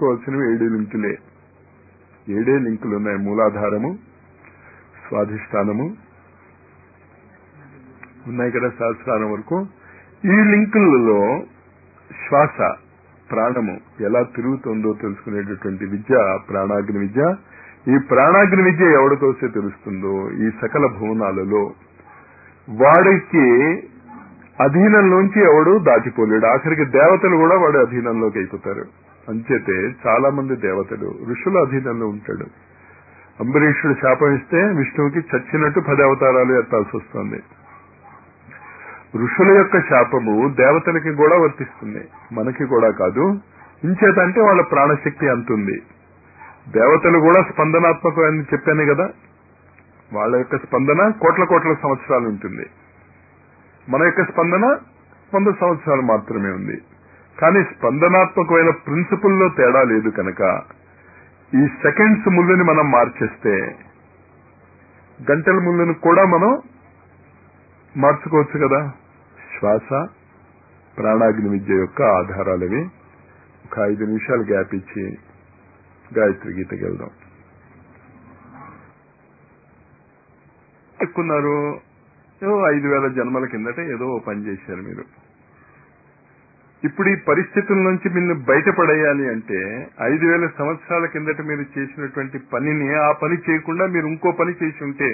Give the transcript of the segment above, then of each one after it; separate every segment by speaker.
Speaker 1: తెలుసుకోవాల్సినవి 7 లింకులే. 7 లింకులు ఉన్నాయి. మూలాధారము, స్వాధిష్టానము ఉన్నాయి కదా, సహస్రారం వరకు. ఈ లింకులలో శ్వాస, ప్రాణము ఎలా తిరుగుతుందో తెలుసుకునేటటువంటి విద్య ప్రాణాగ్ని విద్య. ఈ ప్రాణాగ్ని విద్య ఎవరితోసే తెలుస్తుందో ఈ సకల భువనాలలో వాడికి అధీనంలోంచి ఎవడు దాటిపోలేడు. ఆఖరికి దేవతలు కూడా వాడి అధీనంలోకి అయిపోతారు. అంచేతే చాలా మంది దేవతలు ఋషుల అధీనంలో ఉంటాడు. అంబరీషుడు శాపం ఇస్తే విష్ణువుకి చచ్చినట్టు 10 అవతారాలు ఎత్తాల్సి వస్తుంది. ఋషుల యొక్క శాపము దేవతలకి కూడా వర్తిస్తుంది, మనకి కూడా కాదు. ఇంచేత అంటే వాళ్ళ ప్రాణశక్తి అంతుంది. దేవతలు కూడా స్పందనాత్మకం అని చెప్పాను కదా, వాళ్ళ యొక్క స్పందన కోట్ల కోట్ల సంవత్సరాలు ఉంటుంది. మన యొక్క స్పందన 100 సంవత్సరాలు మాత్రమే ఉంది. కానీ స్పందనాత్మకమైన ప్రిన్సిపుల్లో తేడా లేదు కనుక ఈ సెకండ్స్ ముళ్ళుని మనం మార్చేస్తే గంటల ముళ్ళుని కూడా మనం మార్చుకోవచ్చు కదా. శ్వాస, ప్రాణాగ్ని విద్య యొక్క ఆధారాలవి. ఒక 5 నిమిషాలు గ్యాప్ ఇచ్చి గాయత్రి గీతకి వెళ్దాం. ఎక్కున్నారు 5,000 జన్మల కిందట ఏదో పని చేశారు మీరు. ఇప్పుడు ఈ పరిస్థితుల నుంచి మీరు బయటపడేయాలి అంటే 5,000 సంవత్సరాల కిందట మీరు చేసినటువంటి పనిని ఆ పని చేయకుండా మీరు ఇంకో పని చేసి ఉంటే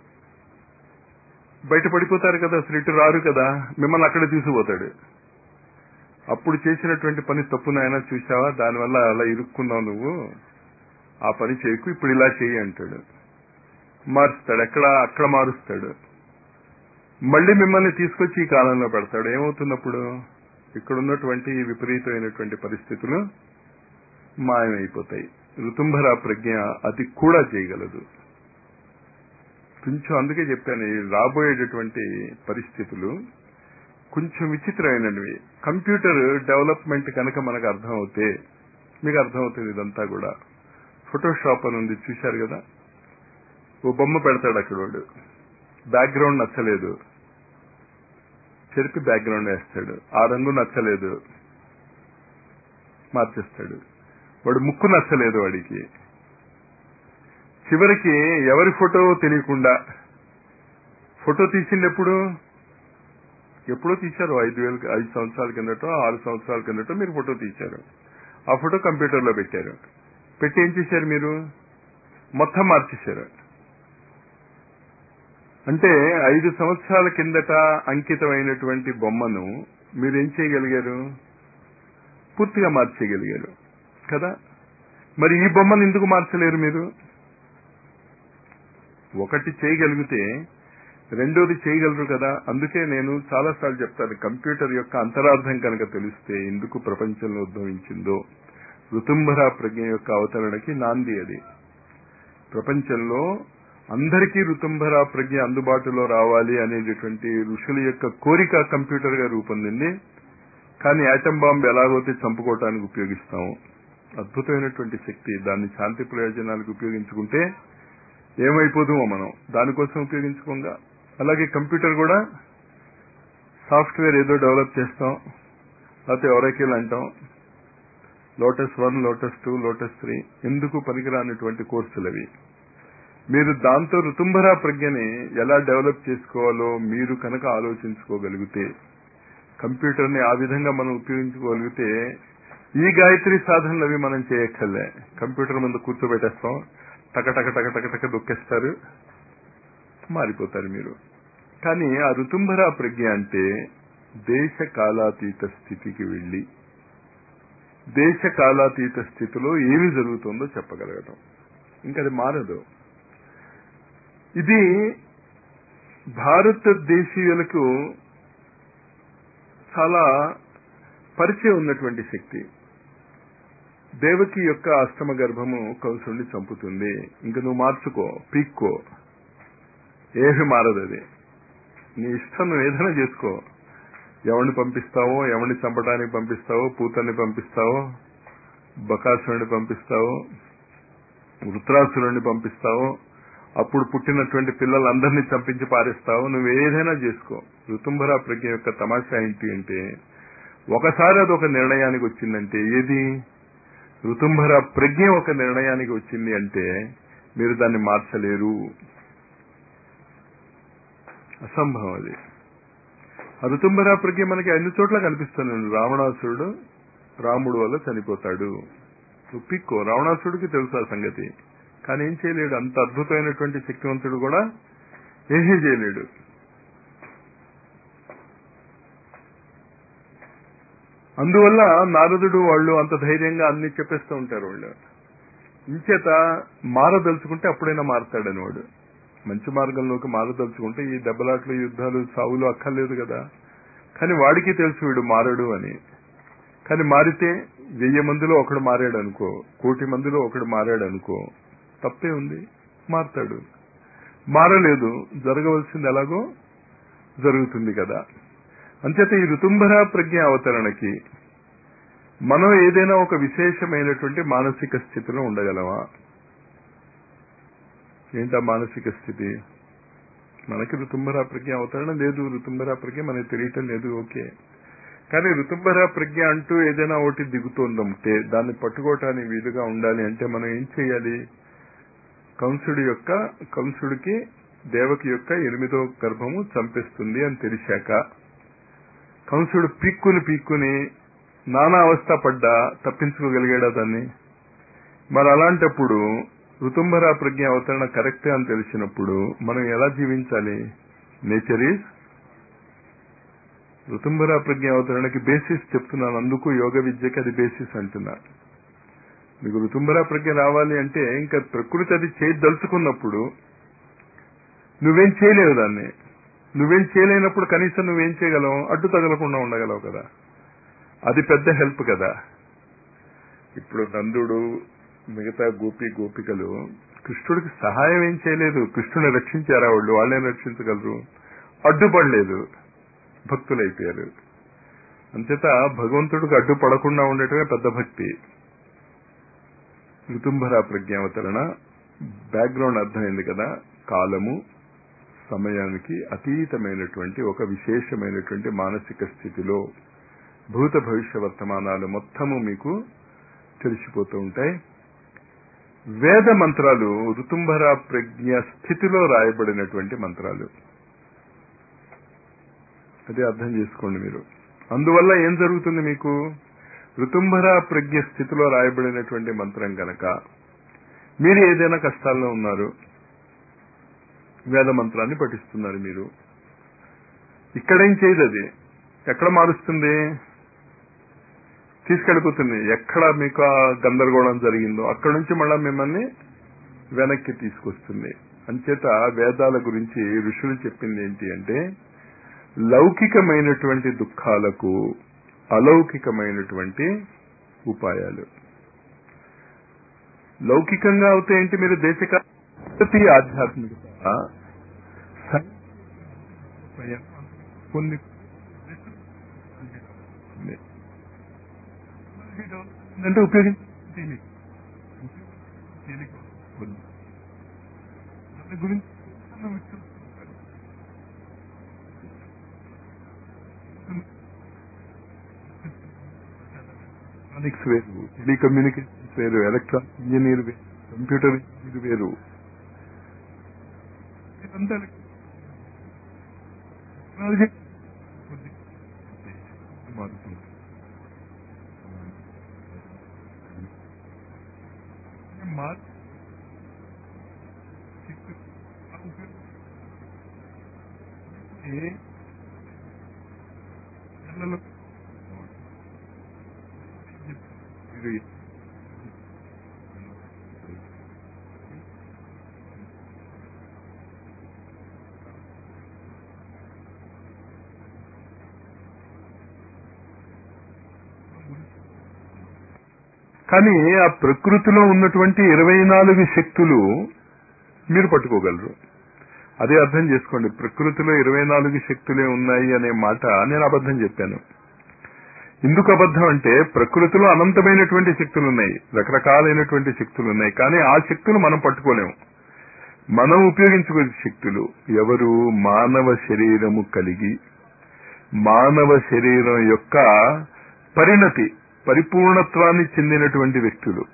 Speaker 1: బయటపడిపోతారు కదా. అసలు ఇటు రారు కదా, మిమ్మల్ని అక్కడ తీసుకుపోతాడు. అప్పుడు చేసినటువంటి పని తప్పునైనా చూసావా, దానివల్ల అలా ఇరుక్కున్నావు నువ్వు, ఆ పని చేయకు, ఇప్పుడు ఇలా చేయి అంటాడు. మారుస్తాడు, అక్కడ మారుస్తాడు. మళ్ళీ మిమ్మల్ని తీసుకొచ్చి ఈ కాలంలో పెడతాడు. ఏమవుతున్నప్పుడు ఇక్కడ ఉన్నటువంటి విపరీతమైనటువంటి పరిస్థితులు మాయమైపోతాయి. ఋతుంభర ప్రజ్ఞ అది కూడా చేయగలదు. కొంచెం అందుకే చెప్పాను, రాబోయేటటువంటి పరిస్థితులు కొంచెం విచిత్రమైనవి. కంప్యూటర్ డెవలప్మెంట్ కనుక మనకు అర్థం అవుతే మీకు అర్థమవుతుంది ఇదంతా కూడా. ఫోటోషాప్ అని ఉంది, చూశారు కదా. ఓ బొమ్మ పెడతాడు అక్కడ వాడు, బ్యాక్గ్రౌండ్ నచ్చలేదు, చెరిపి బ్యాక్గ్రౌండ్ వేస్తాడు. ఆ రంగు నచ్చలేదు, మార్చేస్తాడు. వాడు ముక్కు నచ్చలేదు వాడికి. చివరికి ఎవరి ఫోటో తెలియకుండా ఫోటో తీసిండెప్పుడు, ఎప్పుడో తీశారు. 5 సంవత్సరాల కిందటో 6 సంవత్సరాల కిందటో మీరు ఫోటో తీశారు. ఆ ఫోటో కంప్యూటర్లో పెట్టారు. పెట్టి ఏం చేశారు మీరు, మొత్తం మార్చేశారు. అంటే 5 సంవత్సరాల కిందట అంకితమైనటువంటి బొమ్మను మీరేం చేయగలిగారు, పూర్తిగా మార్చేయగలిగారు కదా. మరి ఈ బొమ్మను ఎందుకు మార్చలేరు మీరు? ఒకటి చేయగలిగితే రెండోది చేయగలరు కదా. అందుకే నేను చాలాసార్లు చెప్తాను, కంప్యూటర్ యొక్క అంతరార్థం కనుక తెలిస్తే ఎందుకు ప్రపంచంలో ఉద్భవించిందో, ఋతుంభర ప్రజ్ఞ యొక్క అవతరణకి నాంది అది. ప్రపంచంలో అందరికీ ఋతుంభర ప్రజ్ఞ అందుబాటులో రావాలి అనేటటువంటి ఋషుల యొక్క కోరిక కంప్యూటర్ గా రూపొందింది. కానీ యాటం బాంబు ఎలాగైతే చంపుకోవటానికి ఉపయోగిస్తాము, అద్భుతమైనటువంటి శక్తి, దాన్ని శాంతి ప్రయోజనాలకు ఉపయోగించుకుంటే ఏమైపోదుమో మనం దానికోసం ఉపయోగించుకోగా. అలాగే కంప్యూటర్ కూడా సాఫ్ట్వేర్ ఏదో డెవలప్ చేస్తాం, లేకపోతే ఒరాకిల్ అంటాం, లోటస్ 1, లోటస్ 2, లోటస్ 3 ఎందుకు పనికిరానటువంటి కోర్సులు అవి. మీరు దాంతో ఋతుంభర ప్రజ్ఞని ఎలా డెవలప్ చేసుకోవాలో మీరు కనుక ఆలోచించుకోగలిగితే, కంప్యూటర్ని ఆ విధంగా మనం ఉపయోగించుకోగలిగితే ఈ గాయత్రి సాధనలు అవి మనం చేయక్కర్లే. కంప్యూటర్ ముందు కూర్చోబెట్టేస్తాం, టక టక టక టక టక దొక్కేస్తారు, మారిపోతారు మీరు. కానీ ఆ ఋతుంభర ప్రజ్ఞ అంటే దేశ కాలాతీత స్థితికి వెళ్లి దేశ కాలాతీత స్థితిలో ఏమి జరుగుతుందో చెప్పగలగటం. ఇంకా అది మారదు. ఇది భారతదేశీయులకు చాలా పరిచయం ఉన్నటువంటి శక్తి. దేవకి యొక్క అష్టమ గర్భము కంసుడిని చంపుతుంది. ఇంక నువ్వు మార్చుకో, పీక్కో, ఏమి మారదు. అది నీ ఇష్టం, నువ్వు ఏదైనా చేసుకో. ఎవరిని పంపిస్తావో, ఎవరిని చంపడానికి పంపిస్తావో, పూతన్ని పంపిస్తావో, బకాసురుని పంపిస్తావో, వృత్రాసురుని పంపిస్తావో, అప్పుడు పుట్టినటువంటి పిల్లలందరినీ చంపించి పారేస్తావో, నువ్వు ఏదైనా చేసుకో. ఋతుంభర ప్రజ్ఞ యొక్క తమాషా ఏంటి అంటే, ఒకసారి అదొక నిర్ణయానికి వచ్చిందంటే, ఏది ఋతుంభర ప్రజ్ఞ ఒక నిర్ణయానికి వచ్చింది అంటే మీరు దాన్ని మార్చలేరు. అసంభవం అది. ఆ ఋతుంభర ప్రజ్ఞ మనకి అన్ని చోట్ల కనిపిస్తుంది. రావణాసురుడు రాముడు వల్ల చనిపోతాడు. పిక్కో రావణాసురుడికి తెలుసు ఆ సంగతి, కానీ ఏం చేయలేడు. అంత అద్భుతమైనటువంటి శక్తివంతుడు కూడా ఏమీ చేయలేడు. అందువల్ల నారదుడు వాళ్ళు అంత ధైర్యంగా అన్ని చెప్పేస్తూ ఉంటారు. వాళ్ళు ఇంచేత మారదలుచుకుంటే అప్పుడైనా మారతాడని వాడు. మంచి మార్గంలోకి మారదలుచుకుంటే ఈ దెబ్బలాట్లు యుద్ధాలు సావులు అక్కర్లేదు కదా. కానీ వాడికి తెలుసు వీడు మారడు అని. కానీ మారితే 1000 మందిలో ఒకడు మారాడు అనుకో, 1,000,000 మందిలో ఒకడు మారాడు అనుకో, తప్పే ఉంది, మారతాడు. మారలేదు, జరగవలసింది ఎలాగో జరుగుతుంది కదా. అంచేత ఈ ఋతుంభర ప్రజ్ఞ అవతరణకి మనం ఏదైనా ఒక విశేషమైనటువంటి మానసిక స్థితిలో ఉండగలమా? ఏంటా మానసిక స్థితి? మనకి ఋతుంభర ప్రజ్ఞ అవతరణ లేదు, ఋతుంభర ప్రజ్ఞ మనకి తెలియటం లేదు, ఓకే. కానీ ఋతుంభర ప్రజ్ఞ అంటూ ఏదైనా ఒకటి దిగుతుందంటే దాన్ని పట్టుకోవటానికి వీలుగా ఉండాలి అంటే మనం ఏం చేయాలి? కంసుడికి దేవకి యొక్క 8వ గర్భము చంపేస్తుంది అని తెలిసాక కంసుడు పీక్కుని నానా అవస్థ పడ్డా తప్పించుకోగలిగాడా దాన్ని? మరి అలాంటప్పుడు ఋతుంభర ప్రజ్ఞ అవతరణ కరెక్టే అని తెలిసినప్పుడు మనం ఎలా జీవించాలి? నేచర్ ఈజ్ ఋతుంభర ప్రజ్ఞ అవతరణకి బేసిస్ చెప్తున్నాను. అందుకు యోగ విద్యకి అది బేసిస్ అంటున్నా. మీకు ఋతుంభర ప్రజ్ఞ రావాలి అంటే ఇంకా ప్రకృతి అది చేయదలుచుకున్నప్పుడు నువ్వేం చేయలేవు దాన్ని. నువ్వేం చేయలేనప్పుడు కనీసం నువ్వేం చేయగలవు? అడ్డు తగలకుండా ఉండగలవు కదా. అది పెద్ద హెల్ప్ కదా. ఇప్పుడు నందుడు మిగతా గోపికలు కృష్ణుడికి సహాయం ఏం చేయలేదు. కృష్ణుని రక్షించారా వాళ్ళు? వాళ్ళేం రక్షించగలరు? అడ్డుపడలేదు, భక్తులైపోయారు. అంచేత భగవంతుడికి అడ్డుపడకుండా ఉండటమే పెద్ద భక్తి. ఋతుంభర ప్రజ్ఞావతరణ బ్యాక్గ్రౌండ్ అర్థమైంది కదా. కాలము సమయానికి అతీతమైనటువంటి ఒక విశేషమైనటువంటి మానసిక స్థితిలో భూత భవిష్య వర్తమానాలు మొత్తము మీకు తెలిసిపోతూ ఉంటాయి. వేద మంత్రాలు ఋతుంభర ప్రజ్ఞ స్థితిలో రాయబడినటువంటి మంత్రాలు. అది అర్థం చేసుకోండి మీరు. అందువల్ల ఏం జరుగుతుంది? మీకు ఋతుంభర ప్రజ్ఞ స్థితిలో రాయబడినటువంటి మంత్రం కనుక మీరు ఏదైనా కష్టాల్లో ఉన్నారు, వేద మంత్రాన్ని పఠిస్తున్నారు, మీరు ఇక్కడేం చేయదు. అది ఎక్కడ మారుస్తుంది? తీసుకెళ్ళిపోతుంది. ఎక్కడ మీకు ఆ గందరగోళం జరిగిందో అక్కడి నుంచి మళ్ళా మిమ్మల్ని వెనక్కి తీసుకొస్తుంది. అంచేత వేదాల గురించి ఋషులు చెప్పింది ఏంటి అంటే లౌకికమైనటువంటి దుఃఖాలకు అలౌకికమైనటువంటి ఉపాయాలు. లౌకికంగా అవుతే ఏంటి? మీరు దేశకాల ఆధ్యాత్మికత కొన్ని అంటే ఉపయోగించి గురించి ఎలక్ట్రానిక్స్ వేరు, టెలికమ్యూనికేషన్స్ వేరు, ఎలక్ట్రానిక్ ఇంజనీర్ వేరు, కంప్యూటర్ ఇంజనీర్ వేరు. ఇదంతా మారుతుంది. కానీ ఆ ప్రకృతిలో ఉన్నటువంటి 24 శక్తులు మీరు పట్టుకోగలరు. అదే అర్థం చేసుకోండి. ప్రకృతిలో 24 శక్తులే ఉన్నాయి అనే మాట నేను అబద్ధం చెప్పాను. ఎందుకు అబద్ధం అంటే ప్రకృతిలో అనంతమైనటువంటి శక్తులు ఉన్నాయి, రకరకాలైనటువంటి శక్తులు ఉన్నాయి. కానీ ఆ శక్తులు మనం పట్టుకోలేము. మనం ఉపయోగించుకునే శక్తులు ఎవరు? మానవ శరీరము కలిగి మానవ శరీరం యొక్క పరిణతి పరిపూర్ణత్వాన్ని చెందినటువంటి వ్యక్తులు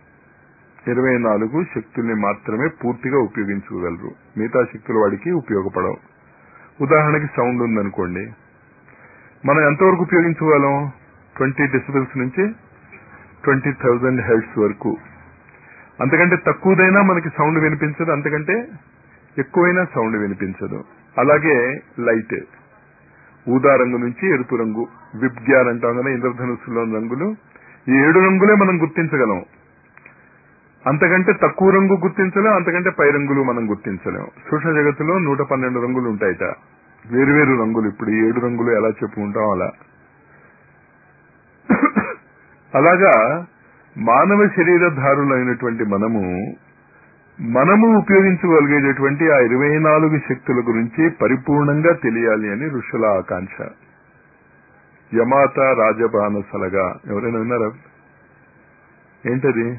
Speaker 1: 24 శక్తుల్ని మాత్రమే పూర్తిగా ఉపయోగించుకోగలరు. మిగతా శక్తులు వాడికి ఉపయోగపడవు. ఉదాహరణకి సౌండ్ ఉందనుకోండి, మనం ఎంతవరకు ఉపయోగించుకోగలం? 20 డెసిబెల్స్ నుంచి 20,000 హెర్ట్జ్ వరకు. అంతకంటే తక్కువదైనా మనకి సౌండ్ వినిపించదు, అంతకంటే ఎక్కువైనా సౌండ్ వినిపించదు. అలాగే లైట్, ఊదా రంగు నుంచి ఎరుపు రంగు, విబ్గ్యార్ అంటాం కదా, ఇంద్రధనుస్సులోని రంగులు, ఈ 7 రంగులే మనం గుర్తించగలం. అంతకంటే తక్కువ రంగు గుర్తించలేం, అంతకంటే పై రంగులు మనం గుర్తించలేం. సూక్ష్మ జగత్తులో 112 రంగులు ఉంటాయిట, వేరువేరు రంగులు. ఇప్పుడు ఈ 7 రంగులు ఎలా చెప్పుకుంటాం అలా. అలాగా మానవ శరీరధారులైనటువంటి మనము ఉపయోగించుకోగలిగేటటువంటి ఆ 24 శక్తుల గురించి పరిపూర్ణంగా తెలియాలి అని ఋషుల ఆకాంక్ష. యమాత రాజబానసలగా ఎవరైనా విన్నారా? ఏంటది?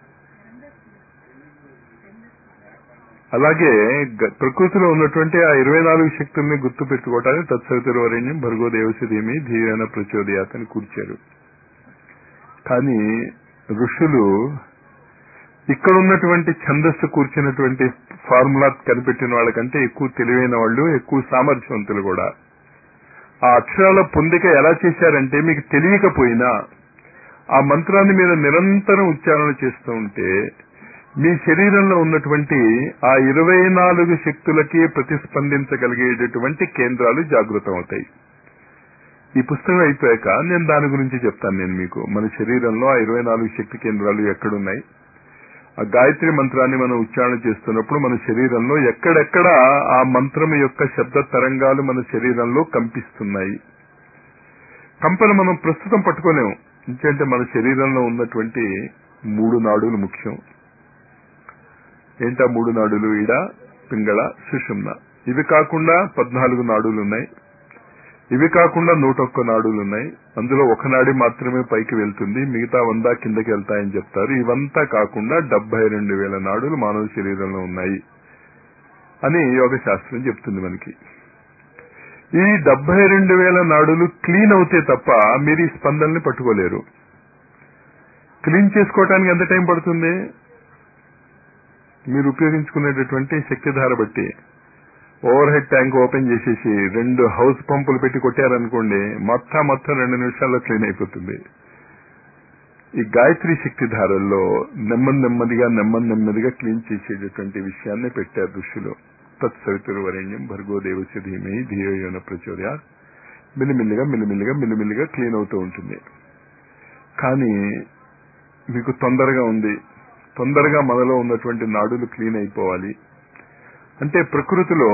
Speaker 1: అలాగే ప్రకృతిలో ఉన్నటువంటి ఆ 24 శక్తుల్ని గుర్తు పెట్టుకోవటానికి తత్సవితుర్వరేణ్యం భర్గో దేవస్య ధీమహి ధియోయోన ప్రచోదయాత్ అని కూర్చారు. కానీ ఋషులు ఇక్కడ ఉన్నటువంటి ఛందస్సు కూర్చున్నటువంటి ఫార్ములా కనిపెట్టిన వాళ్ళకంటే ఎక్కువ తెలివైన వాళ్ళు, ఎక్కువ సామర్థ్యవంతులు కూడా. ఆ అక్షరాల పొందిక ఎలా చేశారంటే, మీకు తెలియకపోయినా ఆ మంత్రాన్ని మీరు నిరంతరం ఉచ్చారణ చేస్తూ ఉంటే మీ శరీరంలో ఉన్నటువంటి ఆ 24 శక్తులకి ప్రతిస్పందించగలిగేటటువంటి కేంద్రాలు జాగృతం అవుతాయి. ఈ పుస్తకం అయిపోయాక నేను దాని గురించి చెప్తాను. నేను మీకు మన శరీరంలో ఆ 24 శక్తి కేంద్రాలు ఎక్కడున్నాయి, ఆ గాయత్రి మంత్రాన్ని మనం ఉచ్చారణ చేస్తున్నప్పుడు మన శరీరంలో ఎక్కడెక్కడ ఆ మంత్రం యొక్క శబ్ద తరంగాలు మన శరీరంలో కంపిస్తున్నాయి. కంపను మనం ప్రస్తుతం పట్టుకోలేము, ఎందుకంటే మన శరీరంలో ఉన్నటువంటి 3 నాడులు ముఖ్యం. ఏంటా 3 నాడులు? ఈడ, పింగళ, సుషుమ్న. ఇవి కాకుండా 14 నాడులు ఉన్నాయి. ఇవి కాకుండా 101 నాడులు ఉన్నాయి. అందులో ఒక నాడి మాత్రమే పైకి వెళ్తుంది, మిగతా 100 కిందకి వెళ్తాయని చెప్తారు. ఇవంతా కాకుండా 72,000 నాడులు మానవ శరీరంలో ఉన్నాయి అని యోగ శాస్త్రం చెప్తుంది మనకి. ఈ 72,000 నాడులు క్లీన్ అవుతే తప్ప మీరు ఈ స్పందనని పట్టుకోలేరు. క్లీన్ చేసుకోవటానికి ఎంత టైం పడుతుంది? మీరు ఉపయోగించుకునేటటువంటి శక్తిధార బట్టి. ఓవర్ హెడ్ ట్యాంక్ ఓపెన్ చేసేసి 2 హౌస్ పంపులు పెట్టి కొట్టారనుకోండి, మొత్తం 2 నిమిషాల్లో క్లీన్ అయిపోతుంది. ఈ గాయత్రి శక్తి ధారల్లో నెమ్మదిగా క్లీన్ చేసేటటువంటి విషయాన్ని పెట్టారు ఋషులు. తత్సవితుర్వరేణ్యం భర్గో దేవస్య ధీమహి ధియోయోన ప్రచోదయాత్. మిల్లిమిల్లిగా క్లీన్ అవుతూ ఉంటుంది. కానీ మీకు తొందరగా ఉంది, తొందరగా మనలో ఉన్నటువంటి నాడులు క్లీన్ అయిపోవాలి అంటే ప్రకృతిలో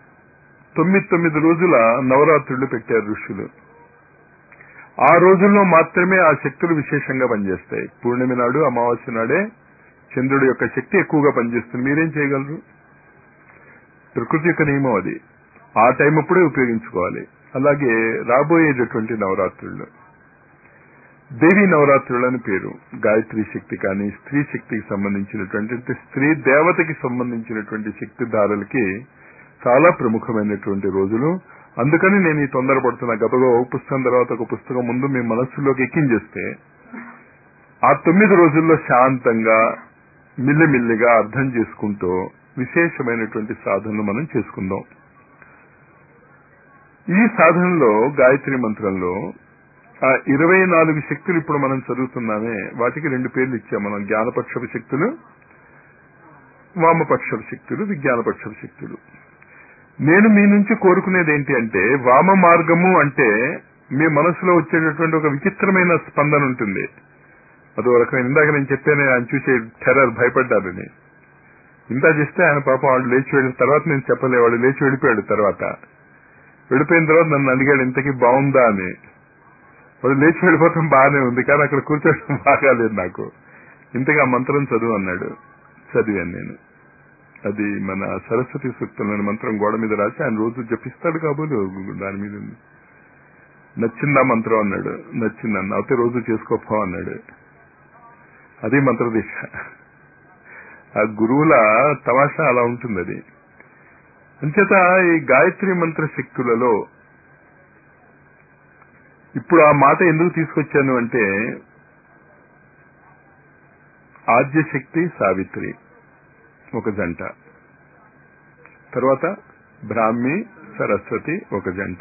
Speaker 1: 9 రోజుల నవరాత్రులు పెట్టారు ఋషులు. ఆ రోజుల్లో మాత్రమే ఆ శక్తులు విశేషంగా పనిచేస్తాయి. పూర్ణిమ నాడు, అమావాస్య నాడే చంద్రుడి యొక్క శక్తి ఎక్కువగా పనిచేస్తుంది. మీరేం చేయగలరు? ప్రకృతి యొక్క నియమం అది. ఆ టైం అప్పుడే ఉపయోగించుకోవాలి. అలాగే రాబోయేటటువంటి నవరాత్రులు దేవీ నవరాత్రులు అని పేరు. గాయత్రి శక్తి కానీ స్త్రీ శక్తికి సంబంధించినటువంటి, స్త్రీ దేవతకి సంబంధించినటువంటి శక్తి ధారలకి చాలా ప్రముఖమైనటువంటి రోజులు. అందుకని నేను ఈ తొందరపడుతున్నా. గబగబా ఒక పుస్తకం తర్వాత ఒక పుస్తకం ముందు మీ మనస్సులోకి ఎక్కించేస్తే ఆ 9 రోజుల్లో శాంతంగా మిల్లిమిల్లిగా అర్థం చేసుకుంటూ విశేషమైనటువంటి సాధనలు మనం చేసుకుందాం. ఈ సాధనలో గాయత్రి మంత్రంలో ఆ 24 శక్తులు ఇప్పుడు మనం చదువుతున్నామే, వాటికి 2 పేర్లు ఇచ్చాం మనం. జ్ఞానపక్షపు శక్తులు, వామపక్షపు శక్తులు, విజ్ఞానపక్షపు శక్తులు. నేను మీ నుంచి కోరుకునేది ఏంటి అంటే, వామ మార్గము అంటే మీ మనసులో వచ్చేటటువంటి ఒక విచిత్రమైన స్పందన ఉంటుంది. అదో రకమైన, ఇందాక నేను చెప్పాను ఆయన చూసే టెర్రర్, భయపడ్డారని. ఇంత చేస్తే ఆయన పాపం వాళ్ళు లేచి వెళ్ళిన తర్వాత నేను చెప్పలే, వాడు లేచి వెళ్ళిపోయాడు. వెళ్ళిపోయిన తర్వాత నన్ను అడిగాడు ఇంతకీ బాగుందా అని. వాడు లేచి వెళ్ళిపోవటం బాగానే ఉంది, కానీ అక్కడ కూర్చోవడం బాగాలేదు నాకు. ఇంతగా మంత్రం చదువు అన్నాడు. చదివాను నేను. అది మన సరస్వతి సూక్తంలోని మంత్రం గోడ మీద రాసి ఆయన రోజు జపిస్తాడు కాబోలు. దాని మీద నచ్చిందా మంత్రం అన్నాడు. నచ్చిందన్న. అయితే రోజు చేసుకోపో అన్నాడు. అది మంత్రదీక్ష. ఆ గురువుల తమాషా అలా ఉంటుంది. అది అంచేత ఈ గాయత్రి మంత్ర శక్తులలో ఇప్పుడు ఆ మాట ఎందుకు తీసుకొచ్చాను అంటే ఆద్యశక్తి సావిత్రి ఒక జంట, తర్వాత బ్రాహ్మి సరస్వతి ఒక జంట,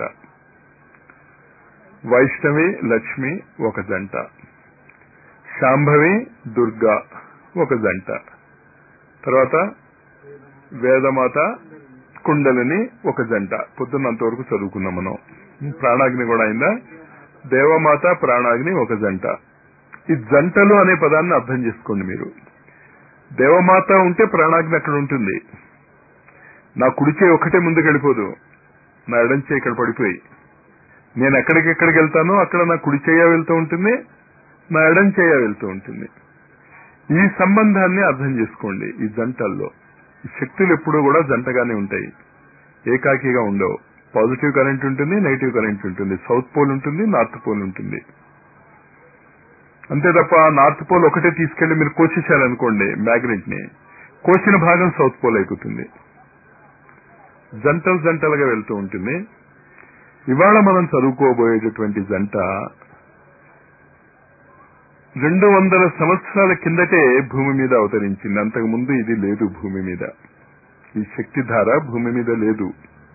Speaker 1: వైష్ణవి లక్ష్మి ఒక జంట, శాంభవి దుర్గా ఒక జంట, తర్వాత వేదమాత కుండలిని ఒక జంట. పొద్దున్నంతవరకు చదువుకున్నాం మనం. ప్రాణాగ్ని కూడా అయిందా? దేవమాత ప్రాణాగ్ని ఒక జంట. ఈ జంటలు అనే పదాన్ని అర్థం చేసుకోండి మీరు. దేవమాత ఉంటే ప్రాణాగ్ని అక్కడ ఉంటుంది. నా కుడిచే ఒకటే ముందుకు వెళ్ళిపోదు, నా ఎడంచే ఇక్కడ పడిపోయి నేను ఎక్కడికెక్కడికి వెళ్తానో అక్కడ నా కుడి చేయ వెళ్తూ ఉంటుంది, నా ఎడం చేయ వెళ్తూ ఉంటుంది. ఈ సంబంధాన్ని అర్థం చేసుకోండి. ఈ జంటల్లో ఈ శక్తులు ఎప్పుడూ కూడా జంటగానే ఉంటాయి, ఏకాకిగా ఉండవు. పాజిటివ్ కరెంట్ ఉంటుంది, నెగిటివ్ కరెంట్ ఉంటుంది, సౌత్ పోల్ ఉంటుంది, నార్త్ పోల్ ఉంటుంది. అంతే తప్ప నార్త్ పోల్ ఒకటే తీసుకెళ్లి మీరు కోసేశారనుకోండి మ్యాగ్నెట్ ని, కోసిన భాగం సౌత్ పోల్ అయిపోతుంది. జంటలు జంటలుగా వెళ్తూ ఉంటుంది. ఇవాళ మనం చదువుకోబోయేటటువంటి జంట 200 సంవత్సరాల కిందటే భూమి మీద అవతరించింది. అంతకు ముందు ఇది లేదు భూమి మీద. ఈ శక్తిధార భూమి మీద లేదు.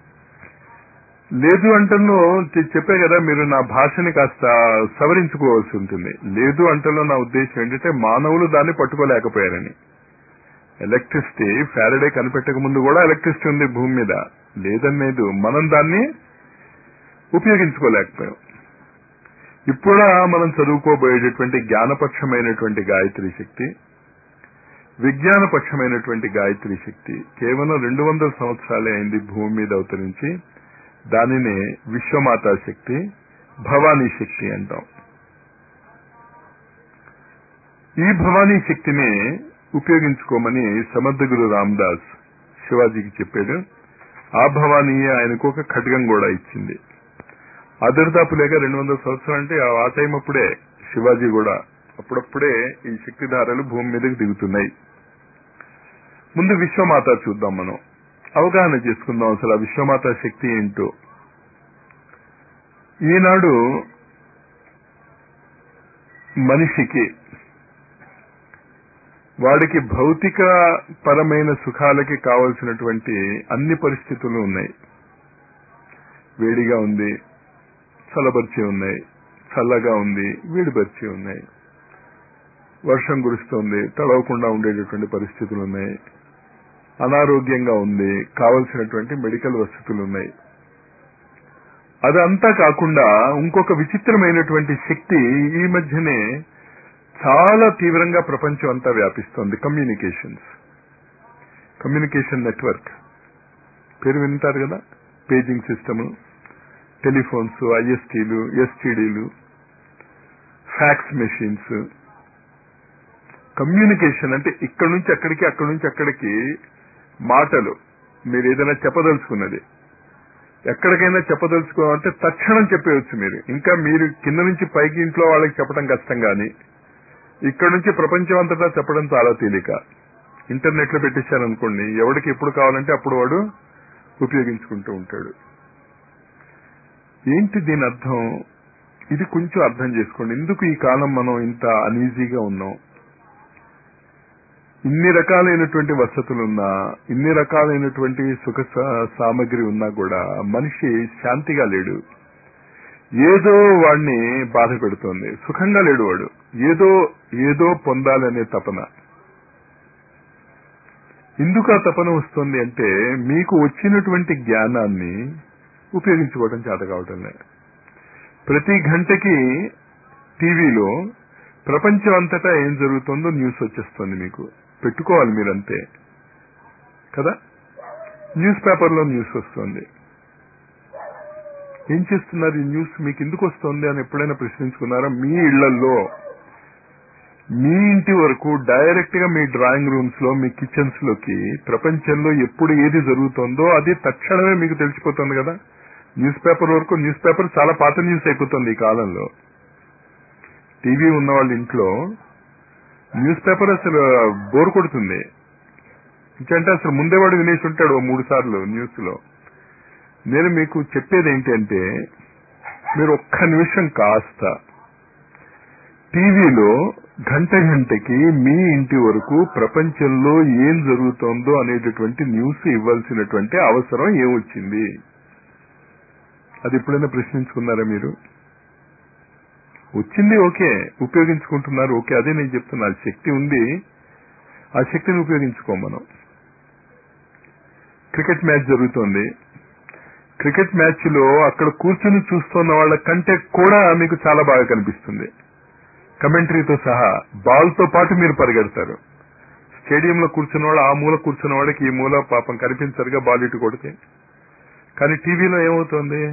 Speaker 1: లేదు అంటలో చెప్పే కదా, మీరు నా భాషని కాస్త సవరించుకోవాల్సి ఉంటుంది. లేదు అంటలో నా ఉద్దేశం ఏంటంటే మానవులు దాన్ని పట్టుకోలేకపోయారని. ఎలక్ట్రిసిటీ ఫారడే కనిపెట్టక ముందు కూడా ఎలక్ట్రిసిటీ ఉంది భూమి మీద, లేదని లేదు. మనం దాన్ని ఉపయోగించుకోలేకపోయాం. ఇప్పుడు మనం చదువుకోబోయేటటువంటి జ్ఞానపక్షమైనటువంటి గాయత్రి శక్తి, విజ్ఞానపక్షమైనటువంటి గాయత్రి శక్తి కేవలం 200 సంవత్సరాలే అయింది భూమి మీద అవతరించి. దానినే విశ్వమాతా శక్తి, భవానీ శక్తి అంటాం. ఈ భవానీ శక్తిని ఉపయోగించుకోమని సమర్థ గురు రామదాస్ శివాజీకి చెప్పాడు. ఆ భవానీయే ఆయనకు ఒక ఖడ్గం కూడా ఇచ్చింది. అదృతాపు లేక 200 సంవత్సరాలు అంటే ఆ టైం అప్పుడే శివాజీ కూడా అప్పుడప్పుడే ఈ శక్తిధారలు భూమి మీదకి దిగుతున్నాయి. ముందు విశ్వమాత చూద్దాం, మనం అవగాహన చేసుకుందాం అసలు ఆ విశ్వమాత శక్తి ఏంటో. ఈనాడు మనిషికి వాడికి భౌతిక పరమైన సుఖాలకి కావలసినటువంటి అన్ని పరిస్థితులు ఉన్నాయి. వేడిగా ఉంది, చల్లబరిచి ఉన్నాయి, చల్లగా ఉంది, వేడిపరిచి ఉన్నాయి, వర్షం కురుస్తోంది, తడవకుండా ఉండేటటువంటి పరిస్థితులు ఉన్నాయి, అనారోగ్యంగా ఉంది, కావలసినటువంటి మెడికల్ వసతులు ఉన్నాయి. అదంతా కాకుండా ఇంకొక విచిత్రమైనటువంటి శక్తి ఈ మధ్యనే చాలా తీవ్రంగా ప్రపంచం అంతా వ్యాపిస్తోంది. కమ్యూనికేషన్ నెట్వర్క్ పేరు వింటారు కదా, పేజింగ్ సిస్టమ్, టెలిఫోన్స్, ఐఎస్టీలు, ఎస్టీడీలు, ఫ్యాక్స్ మెషిన్స్. కమ్యూనికేషన్ అంటే ఇక్కడి నుంచి అక్కడికి, అక్కడి నుంచి అక్కడికి మాటలు. మీరు ఏదైనా చెప్పదలుచుకున్నది ఎక్కడికైనా చెప్పదలుచుకోవాలంటే తక్షణం చెప్పేయచ్చు మీరు. ఇంకా మీరు కింద నుంచి పైకి ఇంట్లో వాళ్ళకి చెప్పడం కష్టం, కానీ ఇక్కడి నుంచి ప్రపంచం అంతటా చెప్పడం చాలా తేలిక. ఇంటర్నెట్ లో పెట్టేశారనుకోండి, ఎవరికి ఎప్పుడు కావాలంటే అప్పుడు వాడు ఉపయోగించుకుంటూ ఉంటాడు. ఏంటి దీని అర్థం? ఇది కొంచెం అర్థం చేసుకోండి. ఎందుకు ఈ కాలం మనం ఇంత అనీజీగా ఉన్నాం? ఇన్ని రకాలైనటువంటి వసతులున్నా, ఇన్ని రకాలైనటువంటి సుఖ సామగ్రి ఉన్నా కూడా మనిషి శాంతిగా లేడు. ఏదో వాడిని బాధ పెడుతోంది, సుఖంగా లేడు వాడు. ఏదో పొందాలనే తపన. ఎందుకు ఆ తపన వస్తుంది అంటే మీకు వచ్చినటువంటి జ్ఞానాన్ని ఉపయోగించుకోవడం చేత కావటం లేదు. ప్రతి గంటకి టీవీలో ప్రపంచం అంతటా ఏం జరుగుతుందో న్యూస్ వచ్చేస్తుంది. మీకు పెట్టుకోవాలి మీరంతే కదా. న్యూస్ పేపర్లో న్యూస్ వస్తుంది. ఏం చేస్తున్నారు? ఈ న్యూస్ మీకు ఎందుకు వస్తుంది అని ఎప్పుడైనా ప్రశ్నించుకున్నారా? మీ ఇళ్లలో, మీ ఇంటి వరకు డైరెక్ట్ గా మీ డ్రాయింగ్ రూమ్స్ లో, మీ కిచెన్స్ లోకి ప్రపంచంలో ఎప్పుడు ఏది జరుగుతుందో అది తక్షణమే మీకు తెలిసిపోతుంది కదా. న్యూస్ పేపర్ వరకు, న్యూస్ పేపర్ చాలా పాత న్యూస్ అయిపోతుంది ఈ కాలంలో. టీవీ ఉన్న వాళ్ళ ఇంట్లో న్యూస్ పేపర్ అసలు బోర్ కొడుతుంది. ఎందుకంటే అసలు ముందేవాడు వినేసి ఉంటాడు 3 సార్లు న్యూస్ లో. నేను మీకు చెప్పేది ఏంటంటే మీరు ఒక్క నిమిషం కాస్త టీవీలో గంటకి మీ ఇంటి వరకు ప్రపంచంలో ఏం జరుగుతోందో అనేటటువంటి న్యూస్ ఇవ్వాల్సినటువంటి అవసరం ఏమొచ్చింది? అది ఎప్పుడైనా ప్రశ్నించుకున్నారా మీరు? వచ్చింది, ఓకే, ఉపయోగించుకుంటున్నారు, ఓకే. అదే నేను చెప్తున్నా, శక్తి ఉంది, ఆ శక్తిని ఉపయోగించుకోం మనం. క్రికెట్ మ్యాచ్ జరుగుతోంది. క్రికెట్ మ్యాచ్ లో అక్కడ కూర్చుని చూస్తున్న వాళ్ళ కంటే కూడా మీకు చాలా బాగా కనిపిస్తుంది, కమెంటరీతో సహా. బాల్ తో పాటు మీరు పరిగెడతారు. స్టేడియంలో కూర్చున్న వాళ్ళు ఆ మూల కూర్చున్న వాడికి ఈ మూల పాపం కనిపించరుగా బాల్ ఇటు కొడితే. కానీ టీవీలో ఏమవుతోంది?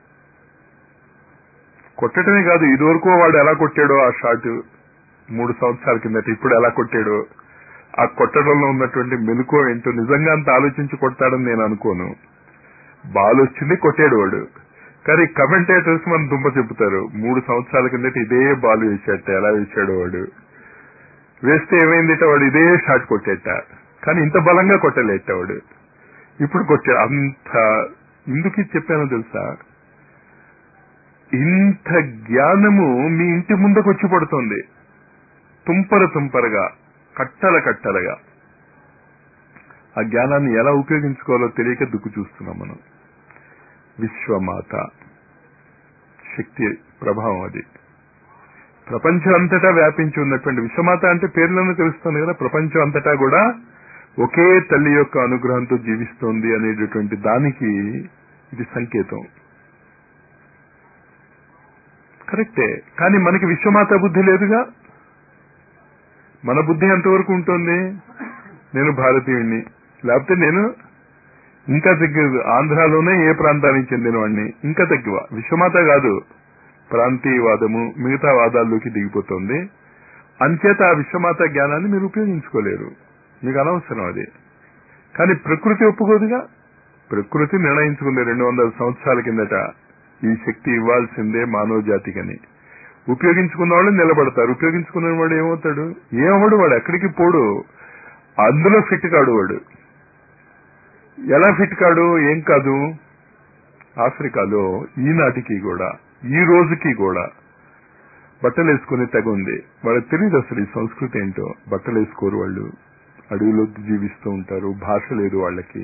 Speaker 1: కొట్టడమే కాదు, ఇదివరకు వాడు ఎలా కొట్టాడో ఆ షాట్ 3 సంవత్సరాల కిందట, ఇప్పుడు ఎలా కొట్టాడో, ఆ కొట్టడంలో ఉన్నటువంటి మెలకువ ఏంటో నిజంగా అంత ఆలోచించి కొడతాడని నేను అనుకోను. బాల్ వచ్చింది, కొట్టాడు వాడు. కానీ కమెంటేటర్స్ మనం దుంప చెబుతారు, 3 సంవత్సరాల కిందట ఇదే బాల్ వేసాట, ఎలా వేసాడో వాడు, వేస్తే ఏమైందిట, వాడు ఇదే షాట్ కొట్టేట, కానీ ఇంత బలంగా కొట్టలేట వాడు, ఇప్పుడు కొట్టాడు. అంత ఎందుకు చెప్పానో తెలుసా? ఇంత జ్ఞానము మీ ఇంటి ముందుకు వచ్చి పడుతోంది, తుంపరగా, కట్టలుగా. ఆ జ్ఞానాన్ని ఎలా ఉపయోగించుకోవాలో తెలియక దుక్కు చూస్తున్నాం మనం. విశ్వమాత శక్తి ప్రభావం అది ప్రపంచం అంతటా వ్యాపించి ఉన్నటువంటి విశ్వమాత అంటే పేర్లను తెలుస్తుంది కదా. ప్రపంచం అంతటా కూడా ఒకే తల్లి యొక్క అనుగ్రహంతో జీవిస్తోంది అనేటటువంటి దానికి ఇది సంకేతం. కరెక్టే, కానీ మనకి విశ్వమాత బుద్ధి లేదుగా. మన బుద్ధి ఎంతవరకు ఉంటుంది? నేను భారతీయుణ్ణి, లేకపోతే నేను ఇంకా తగ్గి ఆంధ్రాలోనే ఏ ప్రాంతానికి చెందినవాడిని, ఇంకా తగ్గివ. విశ్వమాత కాదు, ప్రాంతీయవాదము మిగతా వాదాల్లోకి దిగిపోతుంది. అంచేత ఆ విశ్వమాత జ్ఞానాన్ని మీరు ఉపయోగించుకోలేరు, మీకు అనవసరం అది. కానీ ప్రకృతి ఒప్పుకోదుగా. ప్రకృతి నిర్ణయించుకుంది 200 సంవత్సరాల కిందట ఈ శక్తి ఇవ్వాల్సిందే మానవ జాతికని. ఉపయోగించుకున్న వాళ్ళు నిలబడతారు, ఉపయోగించుకున్న వాడు ఏమవుతాడు? ఏమవడు, వాడు ఎక్కడికి పోడు, అందులో ఫిట్ కాడు వాడు. ఎలా ఫిట్ కాడు? ఏం కాదు, ఆఫ్రికాలో ఈనాటికి కూడా, ఈ రోజుకి కూడా బట్టలు వేసుకునే తెగ ఉంది. వాళ్ళకి తెలియదు అసలు ఈ సంస్కృతి ఏంటో. బట్టలు వేసుకోరు వాళ్ళు, అడవిలో జీవిస్తూ ఉంటారు, భాష లేదు వాళ్ళకి.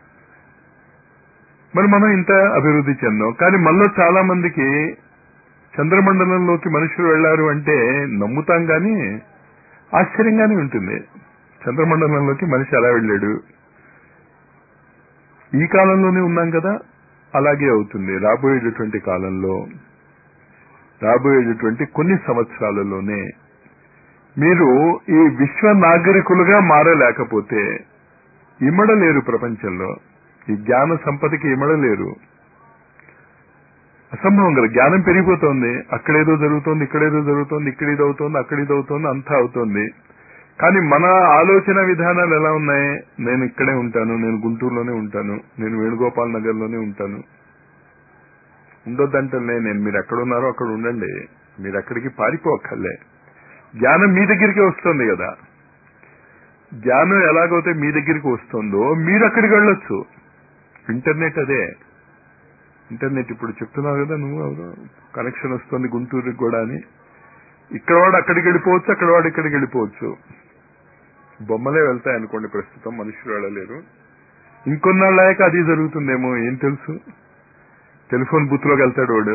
Speaker 1: మరి మనం ఇంత అభివృద్ధి చెందాం, కానీ మనలో చాలా మందికి చంద్రమండలంలోకి మనుషులు వెళ్లారు అంటే నమ్ముతాం, కానీ ఆశ్చర్యంగానే ఉంటుంది. చంద్రమండలంలోకి మనిషి ఎలా వెళ్ళాడు? ఈ కాలంలోనే ఉన్నాం కదా, అలాగే అవుతుంది రాబోయేటటువంటి కాలంలో. రాబోయేటటువంటి కొన్ని సంవత్సరాలలోనే మీరు ఈ విశ్వ నాగరికులుగా మారలేకపోతే ఇమడలేరు ప్రపంచంలో. ఈ జ్ఞాన సంపదకి ఇమడలేరు, అసంభవం కదా. జ్ఞానం పెరిగిపోతోంది, అక్కడేదో జరుగుతోంది, ఇక్కడేదో జరుగుతోంది, ఇక్కడ ఇది అవుతోంది, అక్కడ ఇది అవుతోంది, అంతా అవుతోంది. కానీ మన ఆలోచన విధానాలు ఎలా ఉన్నాయి? నేను ఇక్కడే ఉంటాను, నేను గుంటూరులోనే ఉంటాను, నేను వేణుగోపాల్ నగర్ లోనే ఉంటాను. ఉండొద్దంటే నేను, మీరు ఎక్కడున్నారో అక్కడ ఉండండి, మీరు ఎక్కడికి పారిపోక్కర్లే. జ్ఞానం మీ దగ్గరికి వస్తుంది కదా. జ్ఞానం ఎలాగైతే మీ దగ్గరికి వస్తుందో మీరు అక్కడికి వెళ్ళొచ్చు. ఇంటర్నెట్ అదే. ఇంటర్నెట్ ఇప్పుడు చెప్తున్నావు కదా నువ్వు, కనెక్షన్ వస్తుంది గుంటూరుకి కూడా అని. ఇక్కడ వాడు అక్కడికి వెళ్ళిపోవచ్చు, అక్కడ వాడు ఇక్కడికి వెళ్ళిపోవచ్చు. బొమ్మలే వెళ్తాయి అనుకోండి, ప్రస్తుతం మనుషులు వెళ్ళలేరు. ఇంకొన్నాళ్ళాక అది జరుగుతుందేమో, ఏం తెలుసు. టెలిఫోన్ బూత్ లోకి వెళ్తాడు వాడు,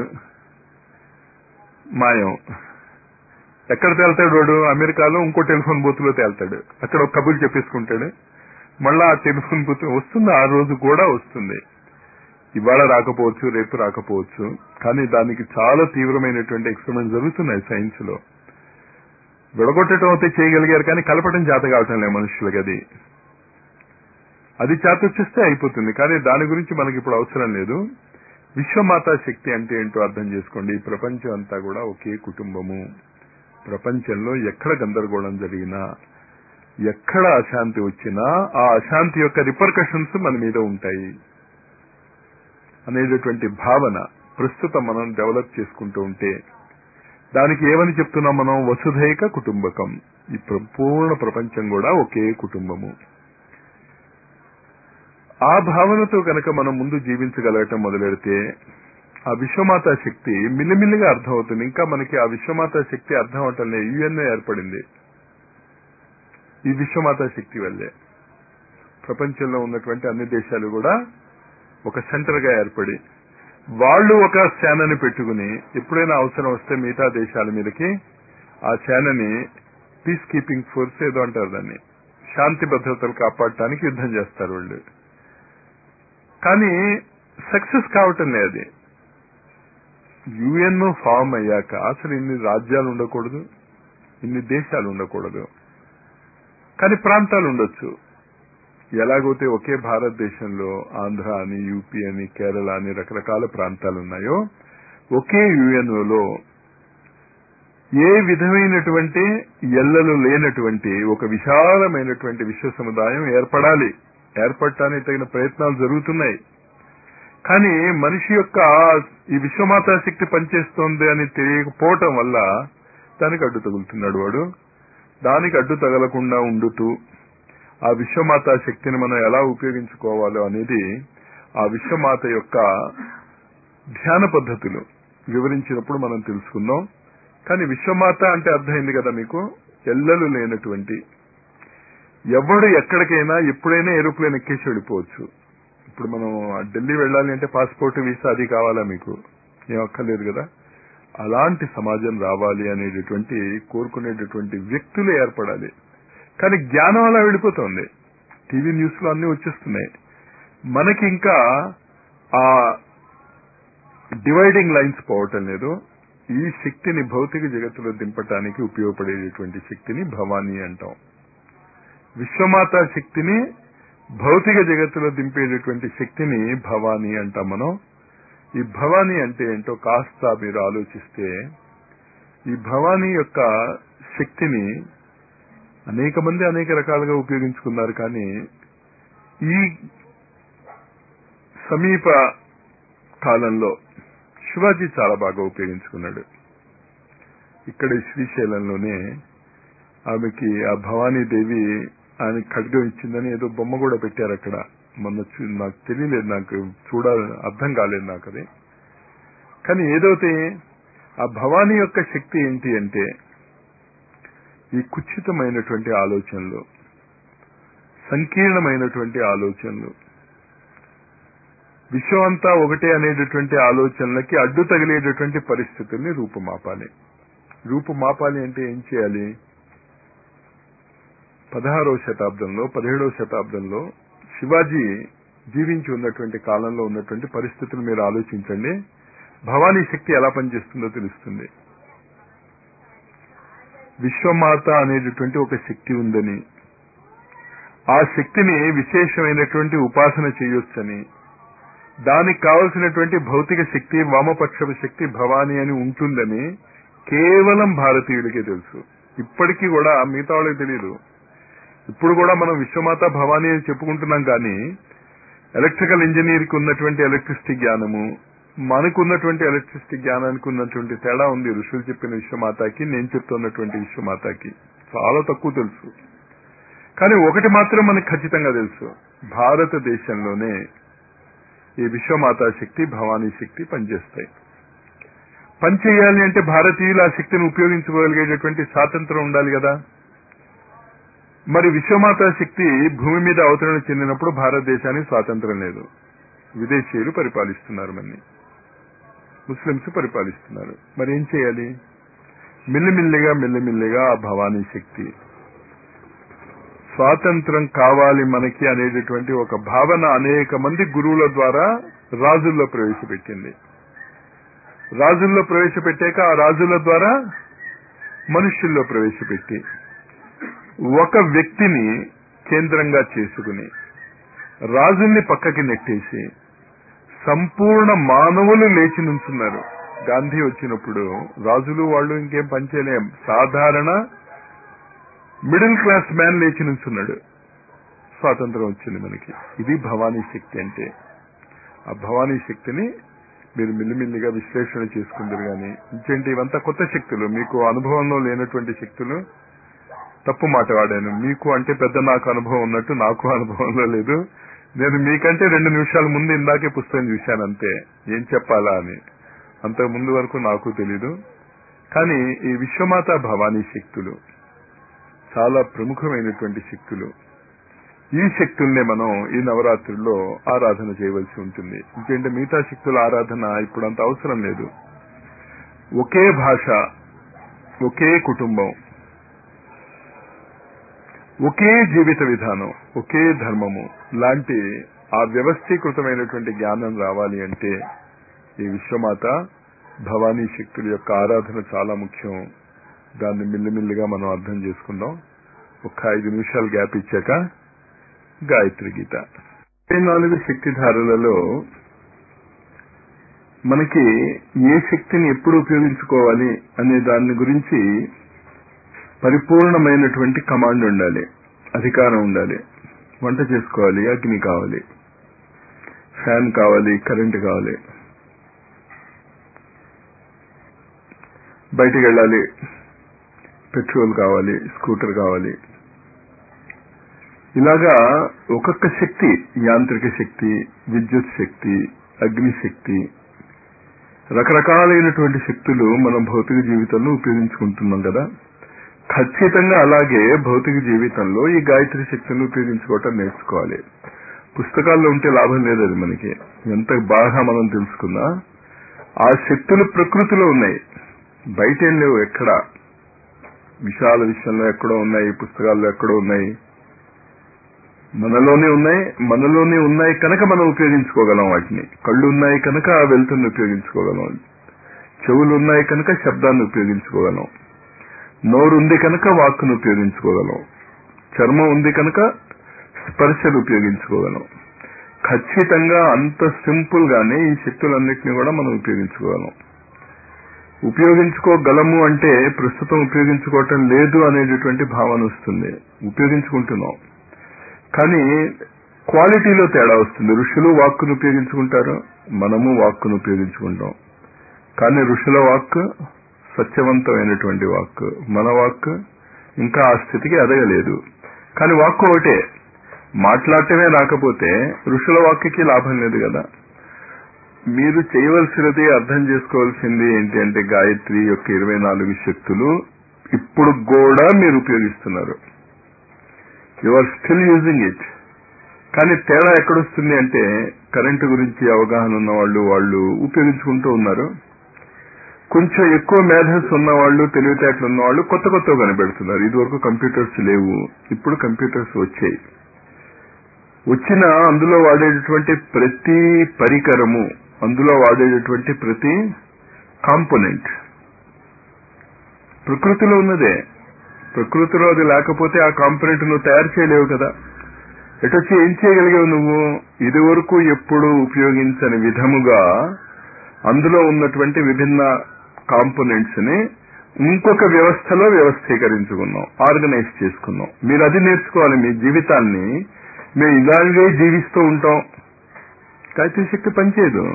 Speaker 1: మాయం. ఎక్కడ తేల్తాడు వాడు? అమెరికాలో ఇంకో టెలిఫోన్ బూత్ లో తేల్తాడు, అక్కడ ఒక కబుర్లు చెప్పేసుకుంటాడు. మళ్ళా ఆ టెలిఫోన్ బూత్ వస్తుంది, ఆ రోజు కూడా వస్తుంది. ఇవాళ రాకపోవచ్చు, రేపు రాకపోవచ్చు, కానీ దానికి చాలా తీవ్రమైనటువంటి ఎక్స్పెరిమెంట్ జరుగుతున్నాయి సైన్స్ లో. విడగొట్టడం అయితే చేయగలిగారు, కానీ కలపడం చేత కావటం లేదు మనుషులకి. అది చేత వచ్చేస్తే అయిపోతుంది, కానీ దాని గురించి మనకి ఇప్పుడు అవసరం లేదు. విశ్వమాతా శక్తి అంటే ఏంటో అర్థం చేసుకోండి. ఈ ప్రపంచం అంతా కూడా ఒకే కుటుంబము. ప్రపంచంలో ఎక్కడ గందరగోళం జరిగినా, ఎక్కడ అశాంతి వచ్చినా ఆ అశాంతి యొక్క రిపర్కషన్స్ మన మీద ఉంటాయి అనేటటువంటి భావన ప్రస్తుతం మనం డెవలప్ చేసుకుంటూ ఉంటే, దానికి ఏమని చెప్తున్నాం మనం? వసుధైక కుటుంబకం. ఈ పూర్ణ ప్రపంచం కూడా ఒకే కుటుంబము. ఆ భావనతో కనుక మనం ముందు జీవించగలగటం మొదలెడితే ఆ విశ్వమాత శక్తి మిల్లిమిల్లిగా అర్థమవుతుంది. ఇంకా మనకి ఆ విశ్వమాత శక్తి అర్థం అవటం యుఎన్ఓ ఏర్పడింది ఈ విశ్వమాత శక్తి వల్లే. ప్రపంచంలో ఉన్నటువంటి అన్ని దేశాలు కూడా ఒక సెంటర్ గా ఏర్పడి వాళ్ళు ఒక సేనని పెట్టుకుని ఎప్పుడైనా అవసరం వస్తే మిగతా దేశాల మీదకి ఆ సేనని పీస్ కీపింగ్ ఫోర్స్ ఏదో అంటారు దాన్ని, శాంతి భద్రతలు కాపాడటానికి యుద్ధం చేస్తారు వాళ్ళు. కానీ సక్సెస్ కావటం లేదు. యుఎన్ఓ ఫామ్ అయ్యాక అసలు ఇన్ని రాజ్యాలు ఉండకూడదు, ఇన్ని దేశాలు ఉండకూడదు, కానీ ప్రాంతాలు ఉండొచ్చు. ఎలాగైతే ఒకే భారతదేశంలో ఆంధ్ర అని, యూపీ అని, కేరళ అని రకరకాల ప్రాంతాలు ఉన్నాయో ఒకే యుఎన్ఓలో ఏ విధమైనటువంటి ఎల్లలు లేనటువంటి ఒక విశాలమైనటువంటి విశ్వ సముదాయం ఏర్పడాలి. ఏర్పడటానికి తగిన ప్రయత్నాలు జరుగుతున్నాయి. కానీ మనిషి యొక్క ఈ విశ్వమాతా శక్తి పనిచేస్తోంది అని తెలియకపోవటం వల్ల దానికి అడ్డు తగులుతున్నాడు వాడు. దానికి అడ్డు తగలకుండా ఉండుతూ ఆ విశ్వమాతా శక్తిని మనం ఎలా ఉపయోగించుకోవాలో అనేది ఆ విశ్వమాత యొక్క ధ్యాన పద్ధతులు వివరించినప్పుడు మనం తెలుసుకుందాం. కానీ విశ్వమాత అంటే అర్థమైంది కదా మీకు, ఎల్లలు లేనటువంటి, ఎవడు ఎక్కడికైనా ఎప్పుడైనా ఏరోప్లేన్ ఎక్కేసి వెళ్ళిపోవచ్చు. ఇప్పుడు మనం ఢిల్లీ వెళ్ళాలి అంటే పాస్పోర్ట్, వీసా అది కావాలా మీకు? ఏం అక్కర్లేదు కదా. అలాంటి సమాజం రావాలి అనేటటువంటి కోరుకునేటటువంటి వ్యక్తులు ఏర్పడాలి. కానీ జ్ఞానం అలా వెళ్ళిపోతుంది. టీవీ న్యూస్ లో అన్ని వచ్చేస్తున్నాయి. మనకి ఇంకా ఆ డివైడింగ్ లైన్స్ పోవటం లేదు. ఈ శక్తిని భౌతిక జగత్తులో దింపటానికి ఉపయోగపడేటటువంటి శక్తిని భవానీ అంటాం. విశ్వమాత శక్తిని భౌతిక జగత్తులో దింపేటటువంటి శక్తిని భవానీ అంటాం మనం. ఈ భవానీ అంటే ఏంటో కాస్త మీరు ఆలోచిస్తే, ఈ భవానీ యొక్క శక్తిని అనేక మంది అనేక రకాలుగా ఉపయోగించుకున్నారు. కానీ ఈ సమీప కాలంలో శివాజీ చాలా బాగా ఉపయోగించుకున్నాడు. ఇక్కడ శ్రీశైలంలోనే ఆమెకి ఆ భవానీదేవి ఆయన ఖడ్గం ఇచ్చిందని ఏదో బొమ్మ కూడా పెట్టారు అక్కడ. మొన్న నాకు తెలియలేదు, నాకు అర్థం కాలేదు నాకు అది. కానీ ఏదైతే ఆ భవానీ యొక్క శక్తి ఏంటి అంటే, ఈ కుచితమైనటువంటి ఆలోచనలు, సంకీర్ణమైనటువంటి ఆలోచనలు, విశ్వమంతా ఒకటే అనేటటువంటి ఆలోచనలకి అడ్డు తగిలేటటువంటి పరిస్థితుల్ని రూపుమాపాలి. రూపుమాపాలి అంటే ఏం చేయాలి? 16వ శతాబ్దంలో 17వ శతాబ్దంలో శివాజీ జీవించి ఉన్నటువంటి కాలంలో ఉన్నటువంటి పరిస్థితులు మీరు ఆలోచించండి. భవానీ శక్తి ఎలా పనిచేస్తుందో తెలుస్తుంది. విశ్వమాత అనేటటువంటి ఒక శక్తి ఉందని, ఆ శక్తిని విశేషమైనటువంటి ఉపాసన చేయొచ్చని, దానికి కావలసినటువంటి భౌతిక శక్తి, వామపక్ష శక్తి భవానీ అని ఉంటుందని కేవలం భారతీయుడికే తెలుసు. ఇప్పటికీ కూడా మిగతా వాళ్ళకి తెలియదు. ఇప్పుడు కూడా మనం విశ్వమాత భవానీ అని చెప్పుకుంటున్నాం. కానీ ఎలక్ట్రికల్ ఇంజనీర్కి ఉన్నటువంటి ఎలక్ట్రిసిటీ జ్ఞానము, మనకున్నటువంటి ఎలక్ట్రిసిటీ జ్ఞానానికి ఉన్నటువంటి తేడా ఉంది. ఋషులు చెప్పిన విశ్వమాతకి, నేను చెప్తున్నటువంటి విశ్వమాతకి చాలా తక్కువ తెలుసు. కానీ ఒకటి మాత్రం మనకు ఖచ్చితంగా తెలుసు, భారతదేశంలోనే ఈ విశ్వమాతా శక్తి, భవానీ శక్తి పనిచేస్తాయి. పనిచేయాలి అంటే భారతీయులు ఆ శక్తిని ఉపయోగించుకోగలిగేటటువంటి స్వాతంత్రం ఉండాలి కదా. మరి విశ్వమాతా శక్తి భూమి మీద అవతరణ చెందినప్పుడు భారతదేశానికి స్వాతంత్రం లేదు. విదేశీయులు పరిపాలిస్తున్నారు, మన్ని ముస్లింస్ పరిపాలిస్తున్నారు. మరి ఏం చేయాలి? మెల్లిమెల్లిగా ఆ భవానీ శక్తి స్వాతంత్రం కావాలి మనకి అనేటటువంటి ఒక భావన అనేక మంది గురువుల ద్వారా రాజుల్లో ప్రవేశపెట్టింది. రాజుల్లో ప్రవేశపెట్టాక ఆ రాజుల ద్వారా మనుష్యుల్లో ప్రవేశపెట్టి ఒక వ్యక్తిని కేంద్రంగా చేసుకుని రాజుల్ని పక్కకి నెట్టేసి సంపూర్ణ మానవులు లేచి నుంచున్నారు. గాంధీ వచ్చినప్పుడు రాజులు వాళ్ళు ఇంకేం పనిచేయలేం, సాధారణ మిడిల్ క్లాస్ మ్యాన్ లేచి నుంచున్నాడు. స్వాతంత్రం వచ్చింది మనకి. ఇది భవానీ శక్తి అంటే. ఆ భవానీ శక్తిని మీరు మిల్లిమిల్లిగా విశ్లేషణ చేసుకుందరు. కానీ ఇంకేంటి, ఇవంతా కొత్త శక్తులు, మీకు అనుభవంలో లేనటువంటి శక్తులు. తప్పు మాట వాడాను. మీకు అంటే పెద్ద నాకు అనుభవం ఉన్నట్టు నాకు అనుభవంలో లేదు. నేను మీకంటే 2 నిమిషాల ముందు ఇందాకే పుస్తకం చూశాను అంతే, ఏం చెప్పాలా అని. అంతకు ముందు వరకు నాకు తెలీదు. కానీ ఈ విశ్వమాత భవానీ శక్తులు చాలా ప్రముఖమైనటువంటి శక్తులు. ఈ శక్తుల్నే మనం ఈ నవరాత్రుల్లో ఆరాధన చేయవలసి ఉంటుంది. ఎందుకంటే మిగతా శక్తుల ఆరాధన ఇప్పుడు అంత అవసరం లేదు. ఒకే భాష, ఒకే కుటుంబం, ఒకే జీవిత విధానం, ఒకే ధర్మము లాంటి ఆ వ్యవస్థీకృతమైనటువంటి జ్ఞానం రావాలి అంటే ఈ విశ్వమాత భవానీ శక్తుల యొక్క ఆరాధన చాలా ముఖ్యం. దాన్ని మిల్లిమిల్లిగా మనం అర్థం చేసుకుందాం. ఒక్క 5 నిమిషాలు గ్యాప్ ఇచ్చాక గాయత్రి గీత. 24 శక్తిధారలలో మనకి ఏ శక్తిని ఎప్పుడు ఉపయోగించుకోవాలి అనే దాని గురించి పరిపూర్ణమైనటువంటి కమాండ్ ఉండాలి, అధికారం ఉండాలి. వంట చేసుకోవాలి, అగ్ని కావాలి, ఫ్యాన్ కావాలి, కరెంటు కావాలి, బయటికి వెళ్ళాలి, పెట్రోల్ కావాలి, స్కూటర్ కావాలి. ఇలాగా ఒక్కొక్క శక్తి, యాంత్రిక శక్తి, విద్యుత్ శక్తి, అగ్నిశక్తి, రకరకాలైనటువంటి శక్తులు మనం భౌతిక జీవితంలో ఉపయోగించుకుంటున్నాం కదా. ఖచ్చితంగా అలాగే భౌతిక జీవితంలో ఈ గాయత్రి శక్తిని ఉపయోగించుకోవటం నేర్చుకోవాలి. పుస్తకాల్లో ఉంటే లాభం లేదు. అది మనకి ఎంత బాగా మనం తెలుసుకున్నా ఆ శక్తులు ప్రకృతిలో ఉన్నాయి, బయట ఏం లేవు. ఎక్కడ విశాల విషయంలో ఎక్కడో ఉన్నాయి, పుస్తకాల్లో ఎక్కడో ఉన్నాయి, మనలోనే ఉన్నాయి. మనలోనే ఉన్నాయి కనుక మనం ఉపయోగించుకోగలం వాటిని. కళ్ళు ఉన్నాయి కనుక ఆ వెలుతురుని ఉపయోగించుకోగలం, చెవులు ఉన్నాయి కనుక శబ్దాన్ని ఉపయోగించుకోగలం, నోరు ఉంది కనుక వాక్కును ఉపయోగించుకోగలం, చర్మం ఉంది కనుక స్పర్శను ఉపయోగించుకోగలం. ఖచ్చితంగా అంత సింపుల్ గానే ఈ శక్తులన్నింటినీ కూడా మనం ఉపయోగించుకోగలం. ఉపయోగించుకోగలము అంటే ప్రస్తుతం ఉపయోగించుకోవటం లేదు అనేటటువంటి భావన వస్తుంది. ఉపయోగించుకుంటున్నాం కానీ క్వాలిటీలో తేడా వస్తుంది. ఋషులు వాక్కును ఉపయోగించుకుంటారు, మనము వాక్కును ఉపయోగించుకుంటాం. కానీ ఋషుల వాక్కు సత్యవంతమైనటువంటి వాక్కు, మన వాక్కు ఇంకా ఆ స్థితికి ఎదగలేదు. కానీ వాక్కు ఒకటే. మాట్లాడటమే రాకపోతే ఋషుల వాక్కుకి లాభం లేదు కదా. మీరు చేయవలసినది, అర్థం చేసుకోవాల్సింది ఏంటి అంటే గాయత్రి యొక్క 24 శక్తులు ఇప్పుడు కూడా మీరు ఉపయోగిస్తున్నారు. You are still using it. కానీ తేడా ఎక్కడొస్తుంది అంటే కరెంటు గురించి అవగాహన ఉన్న వాళ్ళు ఉపయోగించుకుంటూ ఉన్నారు. కొంచెం ఎక్కువ మేధస్సు ఉన్నవాళ్ళు, తెలివితేటలు ఉన్నవాళ్ళు కొత్త కొత్తగా కనిపెడుతున్నారు. ఇదివరకు కంప్యూటర్స్ లేవు, ఇప్పుడు కంప్యూటర్స్ వచ్చాయి. వచ్చిన అందులో వాడేటటువంటి ప్రతి పరికరము, అందులో వాడేటటువంటి ప్రతి కాంపోనెంట్ ప్రకృతిలో ఉన్నదే. ప్రకృతిలో అది లేకపోతే ఆ కాంపోనెంట్ నువ్వు తయారు చేయలేవు కదా. ఎటొచ్చి ఏం చేయగలిగావు నువ్వు? ఇదివరకు ఎప్పుడు ఉపయోగించని విధముగా అందులో ఉన్నటువంటి విభిన్న కాంపోనెంట్స్ ని ఇంకొక వ్యవస్థలో వ్యవస్థీకరించుకున్నాం, ఆర్గనైజ్ చేసుకున్నాం. మీరు అది నేర్చుకోవాలి. మీ జీవితాన్ని మేము ఇలాగే జీవిస్తూ ఉంటాం. గాయత్రి శక్తి పనిచేయదు.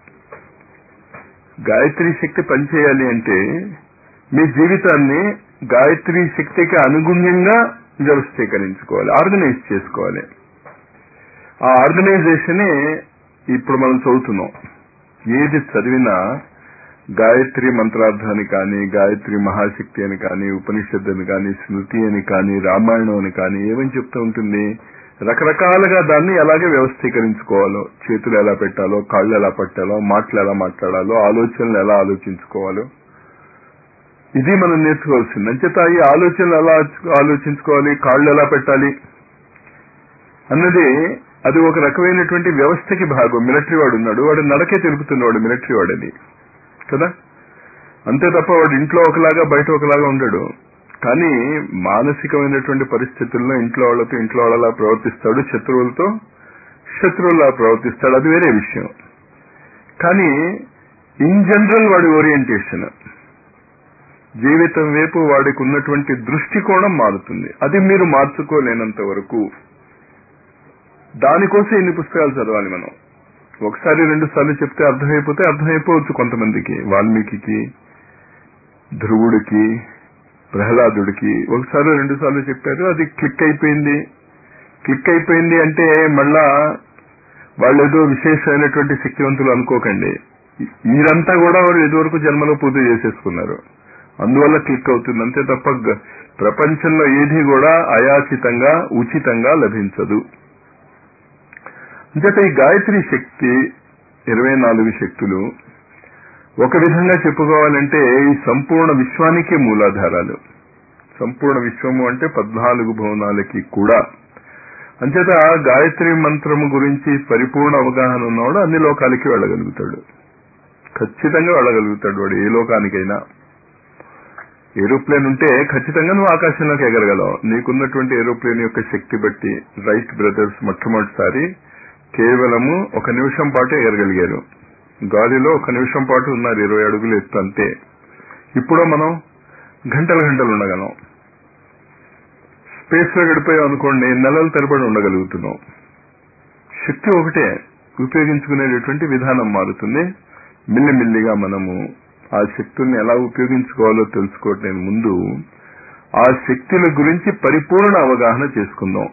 Speaker 1: గాయత్రి శక్తి పనిచేయాలి అంటే మీ జీవితాన్ని గాయత్రి శక్తికి అనుగుణ్యంగా వ్యవస్థీకరించుకోవాలి, ఆర్గనైజ్ చేసుకోవాలి. ఆ ఆర్గనైజేషనే ఇప్పుడు మనం చదువుతున్నాం. ఏది చదివినా గాయత్రి మంత్రార్థాన్ని కానీ, గాయత్రి మహాశక్తి అని కానీ, ఉపనిషత్తు అని కానీ, స్మృతి అని కానీ, రామాయణం అని కానీ ఏమని చెప్తూ ఉంటుంది? రకరకాలుగా దాన్ని ఎలాగే వ్యవస్థీకరించుకోవాలో, చేతులు ఎలా పెట్టాలో, కాళ్ళు ఎలా పట్టాలో, మాటలు ఎలా మాట్లాడాలో, ఆలోచనలు ఎలా ఆలోచించుకోవాలో, ఇది మనం నేర్చుకోవాల్సింది. అంచేత ఈ ఆలోచనలు ఎలా ఆలోచించుకోవాలి, కాళ్ళు ఎలా పెట్టాలి అన్నది అది ఒక రకమైనటువంటి వ్యవస్థకి భాగం. మిలిటరీ వాడు ఉన్నాడు, వాడు నడకే తెలుపుతున్నవాడు మిలిటరీ వాడని కదా. అంతే తప్ప వాడు ఇంట్లో ఒకలాగా బయట ఒకలాగా ఉండడు. కానీ మానసికమైనటువంటి పరిస్థితుల్లో ఇంట్లో వాళ్ళలా ప్రవర్తిస్తాడు, శత్రువులతో శత్రువులా ప్రవర్తిస్తాడు, అది వేరే విషయం. కానీ ఇన్ జనరల్ వాడి ఓరియంటేషన్, జీవితం వైపు వాడికి ఉన్నటువంటి దృష్టికోణం మారుతుంది. అది మీరు మార్చుకోలేనంత వరకు దానికోసం ఇన్ని పుస్తకాలు చదవాలి మనం. ఒకసారి 2 సార్లు చెప్తే అర్థమైపోవచ్చు కొంతమందికి. వాల్మీకి, ధ్రువుడికి, ప్రహ్లాదుడికి ఒకసారి 2 సార్లు చెప్పారు, అది క్లిక్ అయిపోయింది. క్లిక్ అయిపోయింది అంటే మళ్ళా వాళ్ళేదో విశేషమైనటువంటి శక్తివంతులు అనుకోకండి. మీరంతా కూడా వారు ఇదివరకు జన్మలో పూజ చేసేసుకున్నారు, అందువల్ల క్లిక్ అవుతుంది అంతే తప్ప ప్రపంచంలో ఏది కూడా అయాచితంగా ఉచితంగా లభించదు. అంచేత ఈ గాయత్రి శక్తి 24 శక్తులు ఒక విధంగా చెప్పుకోవాలంటే ఈ సంపూర్ణ విశ్వానికి మూలాధారాలు. సంపూర్ణ విశ్వము అంటే 14 భువనాలకి కూడా. అంచేత గాయత్రి మంత్రము గురించి పరిపూర్ణ అవగాహన ఉన్నవాడు అన్ని లోకాలకి వెళ్ళగలుగుతాడు, ఖచ్చితంగా వెళ్ళగలుగుతాడు. వాడు ఏ లోకానికైనా. ఏరోప్లేన్ ఉంటే ఖచ్చితంగా నువ్వు ఆకాశంలోకి ఎగరగలవు. నీకున్నటువంటి ఏరోప్లేన్ యొక్క శక్తి బట్టి రైట్ బ్రదర్స్ మొట్టమొదటిసారి కేవలము 1 నిమిషం పాటు ఎగరగలిగారు. గాలిలో 1 నిమిషం పాటు ఉన్నారు 20 అడుగులు ఎత్తు అంతే. ఇప్పుడు మనం గంటలు గంటలు ఉండగలం. స్పేస్ లో గడిపోయాం అనుకోండి, నెలల తరబడి ఉండగలుగుతున్నాం. శక్తి ఒకటే, ఉపయోగించుకునేటటువంటి విధానం మారుతుంది. మిల్లిమిల్లిగా మనము ఆ శక్తుల్ని ఎలా ఉపయోగించుకోవాలో తెలుసుకోవటం ముందు ఆ శక్తుల గురించి పరిపూర్ణ అవగాహన చేసుకుందాం.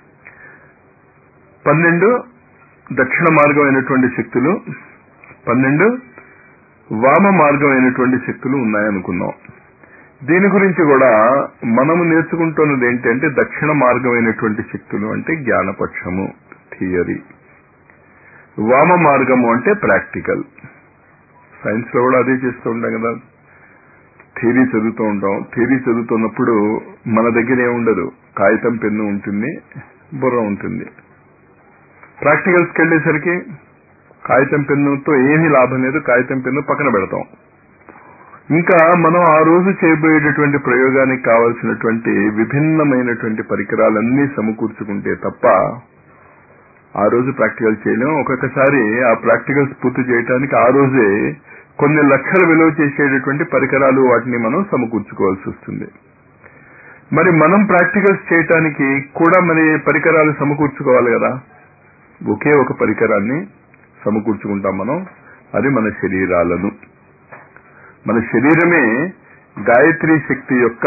Speaker 1: 12 దక్షిణ మార్గం అయినటువంటి శక్తులు, 12 వామ మార్గం అయినటువంటి శక్తులు ఉన్నాయనుకున్నాం. దీని గురించి కూడా మనము నేర్చుకుంటున్నది ఏంటంటే దక్షిణ మార్గం అయినటువంటి శక్తులు అంటే జ్ఞానపక్షము, థియరీ. వామ మార్గము అంటే ప్రాక్టికల్. సైన్స్ లో కూడా అదే చేస్తూ ఉంటాం కదా, థియరీ చదువుతూ ఉంటాం. థియరీ చదువుతున్నప్పుడు మన దగ్గర ఏముండదు, కాగితం పెన్ను ఉంటుంది, బుర్ర ఉంటుంది. ప్రాక్టికల్స్కి వెళ్ళేసరికి కాగితం పెన్నుతో ఏమీ లాభం లేదు, కాగితం పెన్ను పక్కన పెడతాం. ఇంకా మనం ఆ రోజు చేయబోయేటటువంటి ప్రయోగానికి కావలసినటువంటి విభిన్నమైనటువంటి పరికరాలన్నీ సమకూర్చుకుంటే తప్ప ఆ రోజు ప్రాక్టికల్ చేయలేం. ఒక్కొక్కసారి ఆ ప్రాక్టికల్స్ పూర్తి చేయడానికి ఆ రోజే కొన్ని లక్షల విలువ చేసేటటువంటి పరికరాలు వాటిని మనం సమకూర్చుకోవాల్సి వస్తుంది. మరి మనం ప్రాక్టికల్స్ చేయటానికి కూడా మరి పరికరాలు సమకూర్చుకోవాలి కదా. ఒకే ఒక పరికరాన్ని సమకూర్చుకుంటాం మనం, అది మన శరీరాలను. మన శరీరమే గాయత్రి శక్తి యొక్క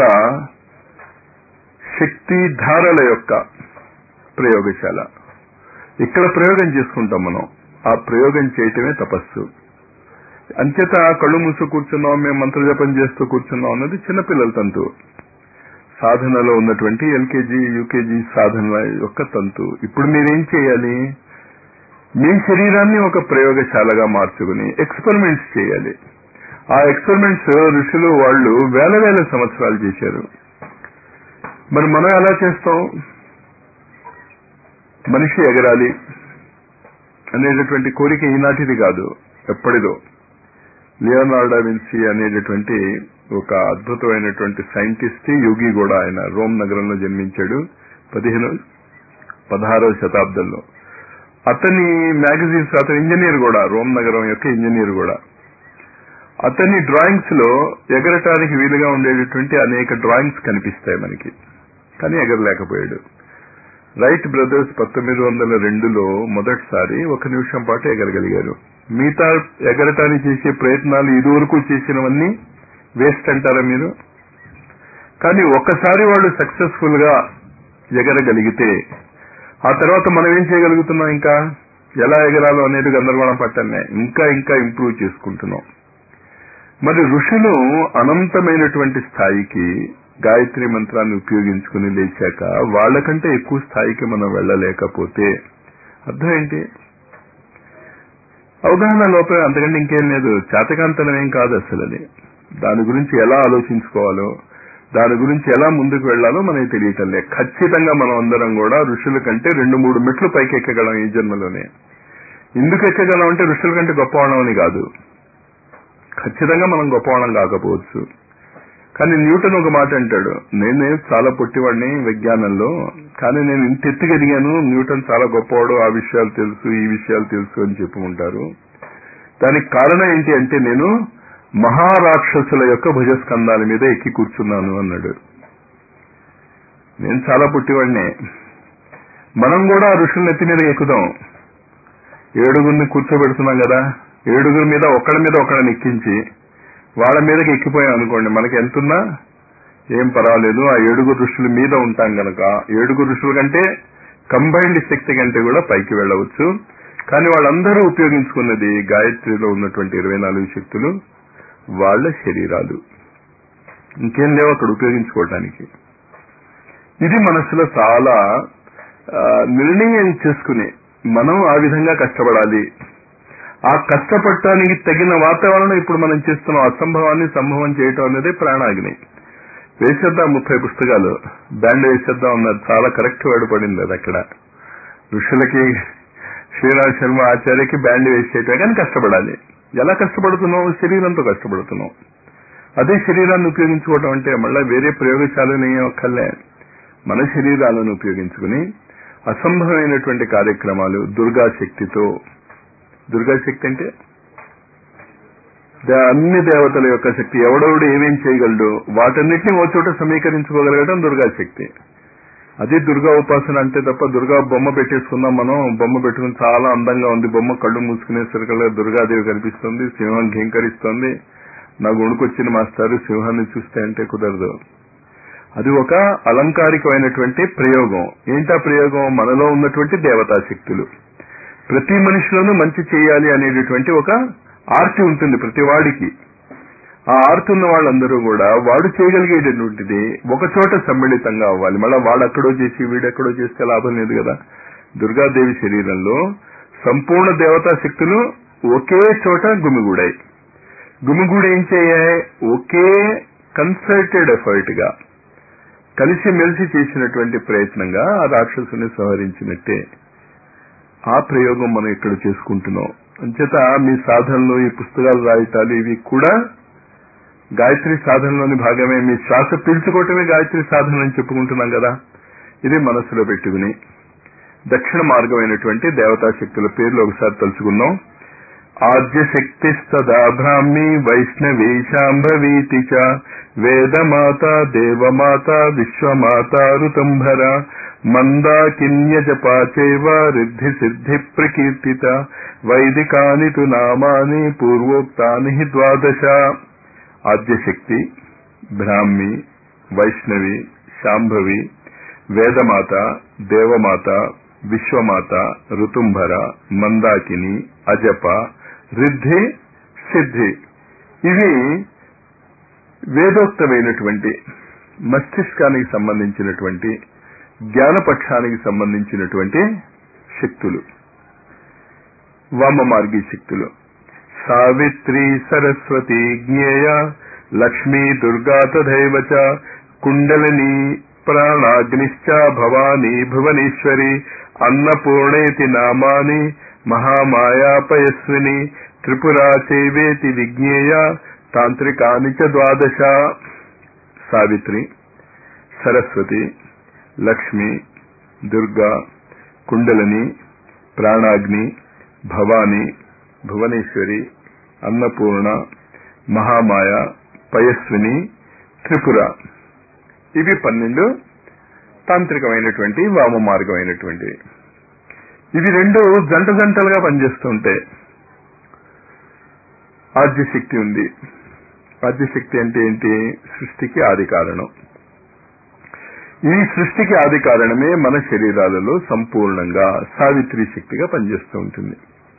Speaker 1: శక్తి ధారల యొక్క ప్రయోగశాల. ఇక్కడ ప్రయోగం చేసుకుంటాం మనం. ఆ ప్రయోగం చేయటమే తపస్సు. అంచేత కళ్ళు మూసు కూర్చున్నాం, మేము మంత్రజపం చేస్తూ కూర్చున్నాం అన్నది చిన్నపిల్లల తంతు. సాధనలో ఉన్నటువంటి ఎల్కేజీ యూకేజీ సాధనల యొక్క తంతు. ఇప్పుడు మీరేం చేయాలి, మీ శరీరాన్ని ఒక ప్రయోగశాలగా మార్చుకుని ఎక్స్పెరిమెంట్స్ చేయాలి. ఆ ఎక్స్పెరిమెంట్స్ ఋషులు వాళ్ళు వేల వేల సంవత్సరాలు చేశారు. మరి మనం ఎలా చేస్తాం? మనిషి ఎగరాలి అనేటటువంటి కోరిక ఈనాటిది కాదు, ఎప్పటిదో. లియోనార్డో విన్సీ అనేటటువంటి ఒక అద్భుతమైనటువంటి సైంటిస్ట్, యోగి కూడా. ఆయన రోమ్ నగరంలో జన్మించాడు 16వ శతాబ్దంలో. అతని మ్యాగజైన్స్, అతని ఇంజనీర్ కూడా, రోమ్ నగరం యొక్క ఇంజనీర్ కూడా. అతని డ్రాయింగ్స్ లో ఎగరటానికి వీలుగా ఉండేటటువంటి అనేక డ్రాయింగ్స్ కనిపిస్తాయి మనకి, కానీ ఎగరలేకపోయాడు. రైట్ బ్రదర్స్ 1902లో మొదటిసారి 1 నిమిషం పాటు ఎగరగలిగారు. మిగతా ఎగరటానికి చేసే ప్రయత్నాలు ఇదివరకు చేసినవన్నీ వేస్ట్ అంటారా మీరు? కానీ ఒక్కసారి వాళ్ళు సక్సెస్ఫుల్ గా ఎగరగలిగితే ఆ తర్వాత మనం ఏం చేయగలుగుతున్నాం? ఇంకా ఎలా ఎగరాలో అనేది గందరగోళం పట్టనే ఇంకా ఇంకా ఇంప్రూవ్ చేసుకుంటున్నాం. మరి ఋషులు అనంతమైనటువంటి స్థాయికి గాయత్రి మంత్రాన్ని ఉపయోగించుకుని లేచాక వాళ్ళకంటే ఎక్కువ స్థాయికి మనం వెళ్ళలేకపోతే అర్థం ఏంటి? అవగాహన లోపల, అంతకంటే ఇంకేం లేదు. చేతకాంతనం ఏం కాదు అసలు. అది దాని గురించి ఎలా ఆలోచించుకోవాలో, దాని గురించి ఎలా ముందుకు వెళ్లాలో మనకి తెలియటం లేదు. ఖచ్చితంగా మనం అందరం కూడా ఋషుల కంటే 2-3 మెట్లు పైకి ఎక్కగలం ఈ జన్మలోనే. ఎందుకు ఎక్కగలం అంటే ఋషుల కంటే గొప్పవాళ్ళం అని కాదు, ఖచ్చితంగా మనం గొప్పవాళ్ళం కాకపోవచ్చు. కానీ న్యూటన్ ఒక మాట అంటాడు, నేనే చాలా పొట్టివాడిని విజ్ఞానంలో, కానీ నేను ఇంత ఎత్తుకెదిగాను, న్యూటన్ చాలా గొప్పవాడు, ఆ విషయాలు తెలుసు ఈ విషయాలు తెలుసు అని చెప్పుకుంటారు. దానికి కారణం ఏంటి అంటే నేను మహారాక్షసుల యొక్క భుజస్కంధాల మీద ఎక్కి కూర్చున్నాను అన్నాడు. నేను చాలా పుట్టివాడినే. మనం కూడా ఋషుల నెత్తి మీద ఎక్కుదాం. 7 కూర్చోబెడుతున్నాం కదా, 7 మీద ఒకళ్ళని ఎక్కించి వాళ్ళ మీదకి ఎక్కిపోయాం అనుకోండి, మనకి ఎంతున్నా ఏం పర్వాలేదు. ఆ 7 ఋషుల మీద ఉంటాం గనక 7 ఋషుల కంటే కంబైన్డ్ శక్తి కంటే కూడా పైకి వెళ్ళవచ్చు. కానీ వాళ్ళందరూ ఉపయోగించుకున్నది గాయత్రిలో ఉన్నటువంటి 24 శక్తులు వాళ్ళ శరీరాలు, ఇంకేం లేవు అక్కడ ఉపయోగించుకోవటానికి. ఇది మనసులో చాలా నిర్ణయం చేసుకుని మనం ఆ విధంగా కష్టపడాలి. ఆ కష్టపడటానికి తగిన వాతావరణం ఇప్పుడు మనం చేస్తున్నాం. అసంభవాన్ని సంభవం చేయటం అనేది ప్రాణాగ్ని. వేసేద్దాం 30 పుస్తకాలు, బ్యాండ్ వేసేద్దాం అన్నారు. చాలా కరెక్ట్ వర్డ్ పడింది అది అక్కడ. ఋషులకి, శ్రీరామ్ శర్మ ఆచార్యకి బ్యాండ్ వేసేయటం, కానీ కష్టపడాలి. ఎలా కష్టపడుతున్నాం? శరీరంతో కష్టపడుతున్నాం. అదే శరీరాన్ని ఉపయోగించుకోవటం అంటే మళ్ళీ వేరే ప్రయోగశాలని ఒక్కర్లే, మన శరీరాలను ఉపయోగించుకుని అసంభవమైనటువంటి కార్యక్రమాలు దుర్గాశక్తితో. దుర్గాశక్తి అంటే అన్ని దేవతల యొక్క శక్తి. ఎవడెవడు ఏమేం చేయగలడు వాటన్నిటిని ఓ చోట సమీకరించుకోగలగడం దుర్గాశక్తి. అది దుర్గా ఉపాసన అంటే తప్ప దుర్గా బొమ్మ పెట్టేసుకుందాం, మనం బొమ్మ పెట్టుకుని చాలా అందంగా ఉంది, బొమ్మ కళ్ళు మూసుకునేసరికల్లా దుర్గాదేవి కనిపిస్తుంది, సింహం ఘీంకరిస్తోంది, నాకు వణుకొచ్చిన మాస్టారు సింహాన్ని చూస్తే అంటే కుదరదు. అది ఒక అలంకారికమైనటువంటి ప్రయోగం. ఏంటా ప్రయోగం? మనలో ఉన్నటువంటి దేవతా శక్తులు. ప్రతి మనిషిలోనూ మంచి చేయాలి అనేటటువంటి ఒక ఆర్తి ఉంటుంది ప్రతి వాడికి. ఆ ఆర్తి ఉన్న వాళ్ళందరూ కూడా వాడు చేయగలిగేటటువంటిది ఒక చోట సమ్మిళితంగా అవ్వాలి. మళ్ళా వాడెక్కడో చేసి వీడెక్కడో చేస్తే లాభం లేదు కదా. దుర్గాదేవి శరీరంలో సంపూర్ణ దేవతా శక్తులు ఒకే చోట గుమిగూడాయి. గుమిగూడి ఏం చేయాలి? ఒకే కన్సర్టెడ్ ఎఫర్ట్ గా కలిసి మెలిసి చేసినటువంటి ప్రయత్నంగా ఆ రాక్షసుని సంహరించినట్టే. ఆ ప్రయోగం మనం ఇక్కడ చేసుకుంటున్నాం. అంచేత మీ సాధనలో ఈ పుస్తకాలు రాయటాలు ఇవి కూడా గాయత్రి సాధనలోని భాగమే. మీ శ్వాస పీల్చుకోవటమే గాయత్రి సాధన అని చెప్పుకుంటున్నాం కదా. ఇది మనసులో పెట్టుకుని దక్షిణ మార్గమైనటువంటి దేవతా శక్తుల పేర్లు ఒకసారి తలుచుకుందాం. ఆద్యశక్తి సదా బ్రాహ్మీ వైష్ణవీ శాంభవీతి చ వేదమాత దేవమాత విశ్వమాత ఋతంభర మందాకిన్యజపా చైవ రిద్ధి సిద్ధి ప్రకీర్తిత వైదికాని తు నామాని పూర్వోక్తాని హి 12. ఆద్యశక్తి, బ్రాహ్మి, వైష్ణవి, శాంభవి, వేదమాత, దేవమాత, విశ్వమాత, ఋతుంభర, మందాకిని, అజప, రిద్ధి, సిద్ధి. ఇవి వేదోక్తమైనటువంటి మస్తిష్కానికి సంబంధించినటువంటి జ్ఞానపక్షానికి సంబంధించినటువంటి శక్తులు, వామమార్గీ శక్తులు. సావిత్రి, సరస్వతి, జ్ఞేయ, లక్ష్మీ, దుర్గా తథైవ చ కుండలిని, ప్రాణాగ్నిశ్చ భవానీ, భువనేశ్వరి, అన్నపూర్ణేతి నామాని, మహామాయా పయస్విని, త్రిపురా చైవేతి విజ్ఞేయ, తాంత్రికాని చ 12. సావిత్రి, సరస్వతి, లక్ష్మి, దుర్గా, కుండలిని, ప్రాణాగ్ని, భవాని, భువనేశ్వరి, అన్నపూర్ణ, మహామాయ, పయస్విని, త్రిపుర. ఇవి 12 తాంత్రికమైనటువంటి వామ మార్గమైనటువంటి. ఇవి రెండు జంట జంటలుగా పనిచేస్తుంటాయి. ఆద్యశక్తి ఉంది. ఆద్యశక్తి అంటే ఏంటి? సృష్టికి ఆది కారణం. ఈ సృష్టికి ఆది కారణమే మన శరీరాలలో సంపూర్ణంగా సావిత్రి శక్తిగా పనిచేస్తూ ఉంటుంది.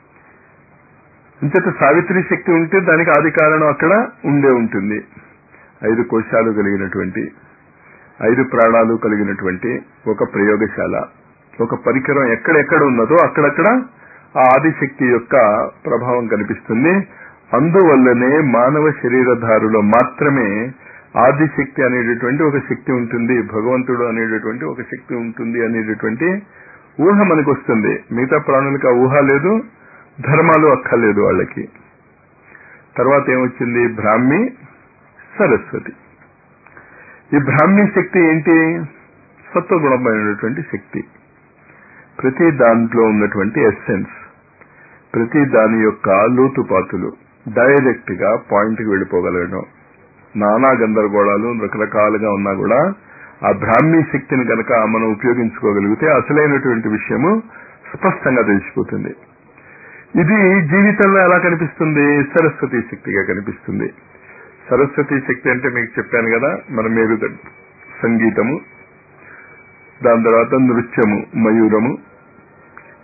Speaker 1: అంచేత సావిత్రి శక్తి ఉంటే దానికి ఆది కారణం అక్కడ ఉండే ఉంటుంది. 5 కోశాలు కలిగినటువంటి, 5 ప్రాణాలు కలిగినటువంటి ఒక ప్రయోగశాల, ఒక పరికరం ఎక్కడెక్కడ ఉన్నదో అక్కడక్కడ ఆ ఆదిశక్తి యొక్క ప్రభావం కనిపిస్తుంది. అందువల్లనే మానవ శరీరధారులో మాత్రమే ఆదిశక్తి అనేటటువంటి ఒక శక్తి ఉంటుంది, భగవంతుడు అనేటటువంటి ఒక శక్తి ఉంటుంది అనేటటువంటి ఊహ మనకు వస్తుంది. మిగతా ప్రాణులకు ఆ ఊహ లేదు, ధర్మాలు అక్కర్లేదు వాళ్ళకి. తర్వాత ఏమొచ్చింది? బ్రాహ్మి, సరస్వతి. ఈ బ్రాహ్మీ శక్తి ఏంటి? సత్వగుణమైనటువంటి శక్తి. ప్రతి దాంట్లో ఉన్నటువంటి ఎస్సెన్స్, ప్రతి దాని యొక్క లోతుపాతులు డైరెక్ట్ గా పాయింట్ కి వెళ్ళిపోగలగడం. నానా గందరగోళాలు రకరకాలుగా ఉన్నా కూడా ఆ బ్రాహ్మీ శక్తిని కనుక మనం ఉపయోగించుకోగలిగితే అసలైనటువంటి విషయము స్పష్టంగా తెలిసిపోతుంది. ఇది జీవితంలో ఎలా కనిపిస్తుంది? సరస్వతి శక్తిగా కనిపిస్తుంది. సరస్వతి శక్తి అంటే మీకు చెప్పాను కదా, మన మేరుదండ సంగీతము, దాని తర్వాత నృత్యము, మయూరము,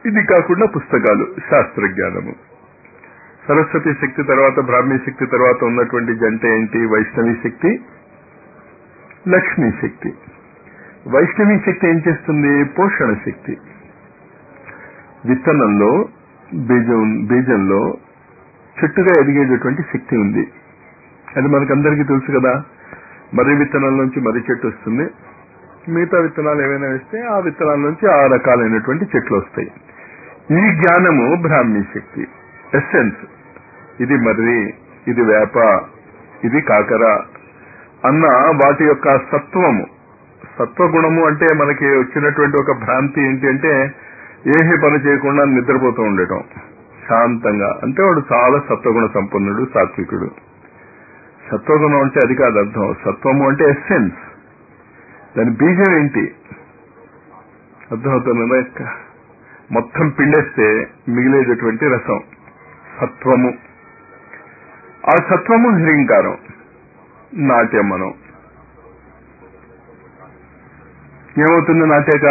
Speaker 1: ఇది కాకుండా పుస్తకాలు, శాస్త్రజ్ఞానము. సరస్వతి శక్తి తర్వాత బ్రాహ్మీ శక్తి తర్వాత ఉన్నటువంటి జంట ఏంటి? వైష్ణవి శక్తి, లక్ష్మీ శక్తి. వైష్ణవి శక్తి ఏం చేస్తుంది? పోషణ శక్తి. విత్తనంలో బీజంలో చెట్టుగా ఎదిగేటటువంటి శక్తి ఉంది. అది మనకందరికీ తెలుసు కదా. మర్రి విత్తనాల నుంచి మర్రి చెట్టు వస్తుంది. మిగతా విత్తనాలు ఏవైనా వేస్తే ఆ విత్తనాల నుంచి ఆ రకాలైనటువంటి చెట్లు వస్తాయి. ఈ జ్ఞానము బ్రాహ్మీ శక్తి, ఎస్సెన్స్. ఇది మర్రి, ఇది వేప, ఇది కాకర అన్న వాటి యొక్క సత్వము, సత్వగుణము. అంటే మనకి వచ్చినటువంటి ఒక భ్రాంతి ఏంటి అంటే ఏహే పని చేయకుండా నిద్రపోతూ ఉండటం శాంతంగా. అంటే వాడు చాలా సత్వగుణ సంపన్నుడు, సాత్వికుడు. సత్వగుణం అంటే అది కాదు అర్థం. సత్వము అంటే ఎస్సెన్స్. దాని బీజం ఏంటి? అర్థమవుతుందా? మొత్తం పిండేస్తే మిగిలేటటువంటి రసం సత్వము. ఆ సత్వము హ్రీంకారం, నాట్యం. మనం ఏమవుతుంది? నాట్యాక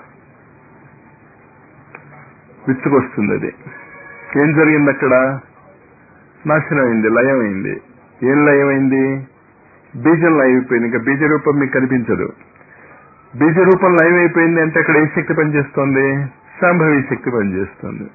Speaker 1: విచ్చుకొస్తుంది. అది ఏం జరిగింది అక్కడ? నాశనం అయింది, లయం అయింది. ఏం లయం అయింది? బీజం లయం అయిపోయింది. ఇంకా బీజ రూపం మీకు కనిపించదు. బీజ రూపం లయం అయిపోయింది అంటే అక్కడ ఏ శక్తి పనిచేస్తోంది? శాంభవి శక్తి పనిచేస్తుంది.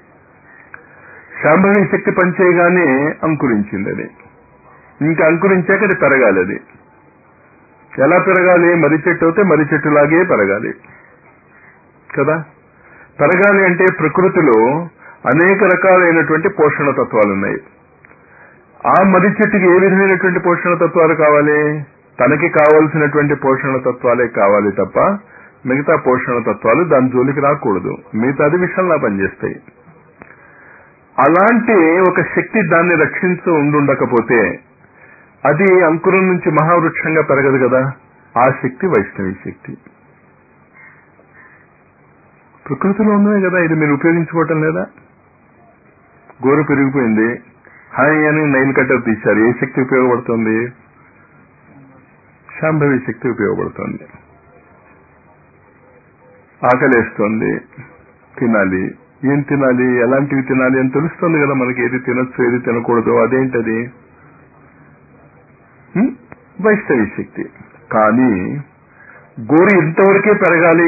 Speaker 1: శాంభవి శక్తి పనిచేయగానే అంకురించింది అది. ఇంకా అంకురించాక అది పెరగాలి. అది ఎలా పెరగాలి? మర్రి చెట్టు అయితే మర్రి చెట్టులాగే పెరగాలి కదా. పెరగాలి అంటే ప్రకృతిలో అనేక రకాలైనటువంటి పోషణ తత్వాలు ఉన్నాయి. ఆ మర్రి చెట్టుకి ఏ విధమైనటువంటి పోషణ తత్వాలు కావాలి? తనకి కావలసినటువంటి పోషణ తత్వాలే కావాలి తప్ప మిగతా పోషణ తత్వాలు దాని జోలికి రాకూడదు. మిగతాది విషయంలా పనిచేస్తాయి. అలాంటి ఒక శక్తి దాన్ని రక్షించు ఉండుండకపోతే అది అంకురం నుంచి మహావృక్షంగా పెరగదు కదా. ఆ శక్తి వైష్ణవి శక్తి. ప్రకృతిలో ఉన్నదే కదా. ఇది మీరు ఉపయోగించుకోవటం లేదా? గోరు పెరిగిపోయింది, హాయ్ అని నైల్ కట్టర్ తీశారు. ఏ శక్తి ఉపయోగపడుతుంది? శాంభవి శక్తి ఉపయోగపడుతుంది. ఆకలేస్తోంది, తినాలి. ఏం తినాలి, ఎలాంటివి తినాలి అని తెలుస్తుంది కదా మనకి. ఏది తినొచ్చు, ఏది తినకూడదు. అదేంటది? వైష్ణవి శక్తి. కానీ గోరు ఇంతవరకే పెరగాలి,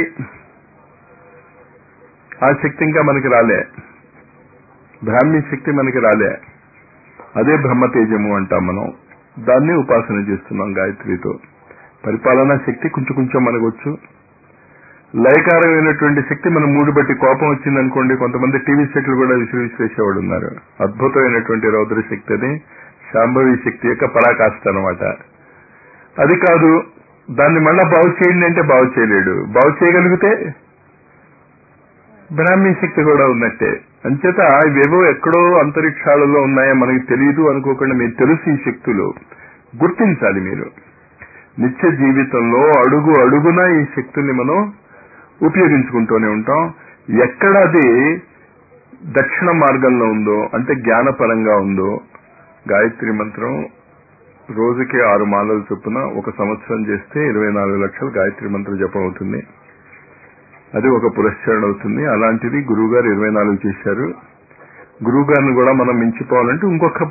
Speaker 1: ఆ శక్తి ఇంకా మనకి రాలే. బ్రాహ్మీ శక్తి మనకి రాలే. అదే బ్రహ్మతేజము అంటాం మనం. దాన్ని ఉపాసన చేస్తున్నాం గాయత్రితో. పరిపాలనా శక్తి కొంచెం కొంచెం మనకు వచ్చు. లయకారమైనటువంటి శక్తి మనం మూడు బట్టి కోపం వచ్చిందనుకోండి, కొంతమంది టీవీ సెట్లు కూడా విసిరేసేవాడు ఉన్నారు. అద్భుతమైనటువంటి రౌద్ర శక్తి. అది శాంభవి శక్తి యొక్క పరాకాష్ఠ అనమాట. అది కాదు, దాన్ని మళ్ళా బాగు చేయండి అంటే బాగు చేయలేడు. బాగు చేయగలిగితే బ్రాహ్మీ శక్తి కూడా ఉన్నట్టే. అంచేత ఇవేవో ఎక్కడో అంతరిక్షాలలో ఉన్నాయో మనకి తెలియదు అనుకోకుండా మీరు తెలుసు. ఈ శక్తులు గుర్తించాలి మీరు. నిత్య జీవితంలో అడుగు అడుగున ఈ శక్తుల్ని మనం ఉపయోగించుకుంటూనే ఉంటాం. ఎక్కడ అది దక్షిణ మార్గంలో ఉందో, అంటే జ్ఞానపరంగా ఉందో, గాయత్రి మంత్రం రోజుకి 6 మాలలు చొప్పున 1 సంవత్సరం చేస్తే 24 లక్షల గాయత్రి మంత్ర జపం అవుతుంది. అది ఒక పురస్కరణ అవుతుంది. అలాంటిది గురువుగారు 24 చేశారు. గురువుగారిని కూడా మనం మించిపోవాలంటే ఇంకొక,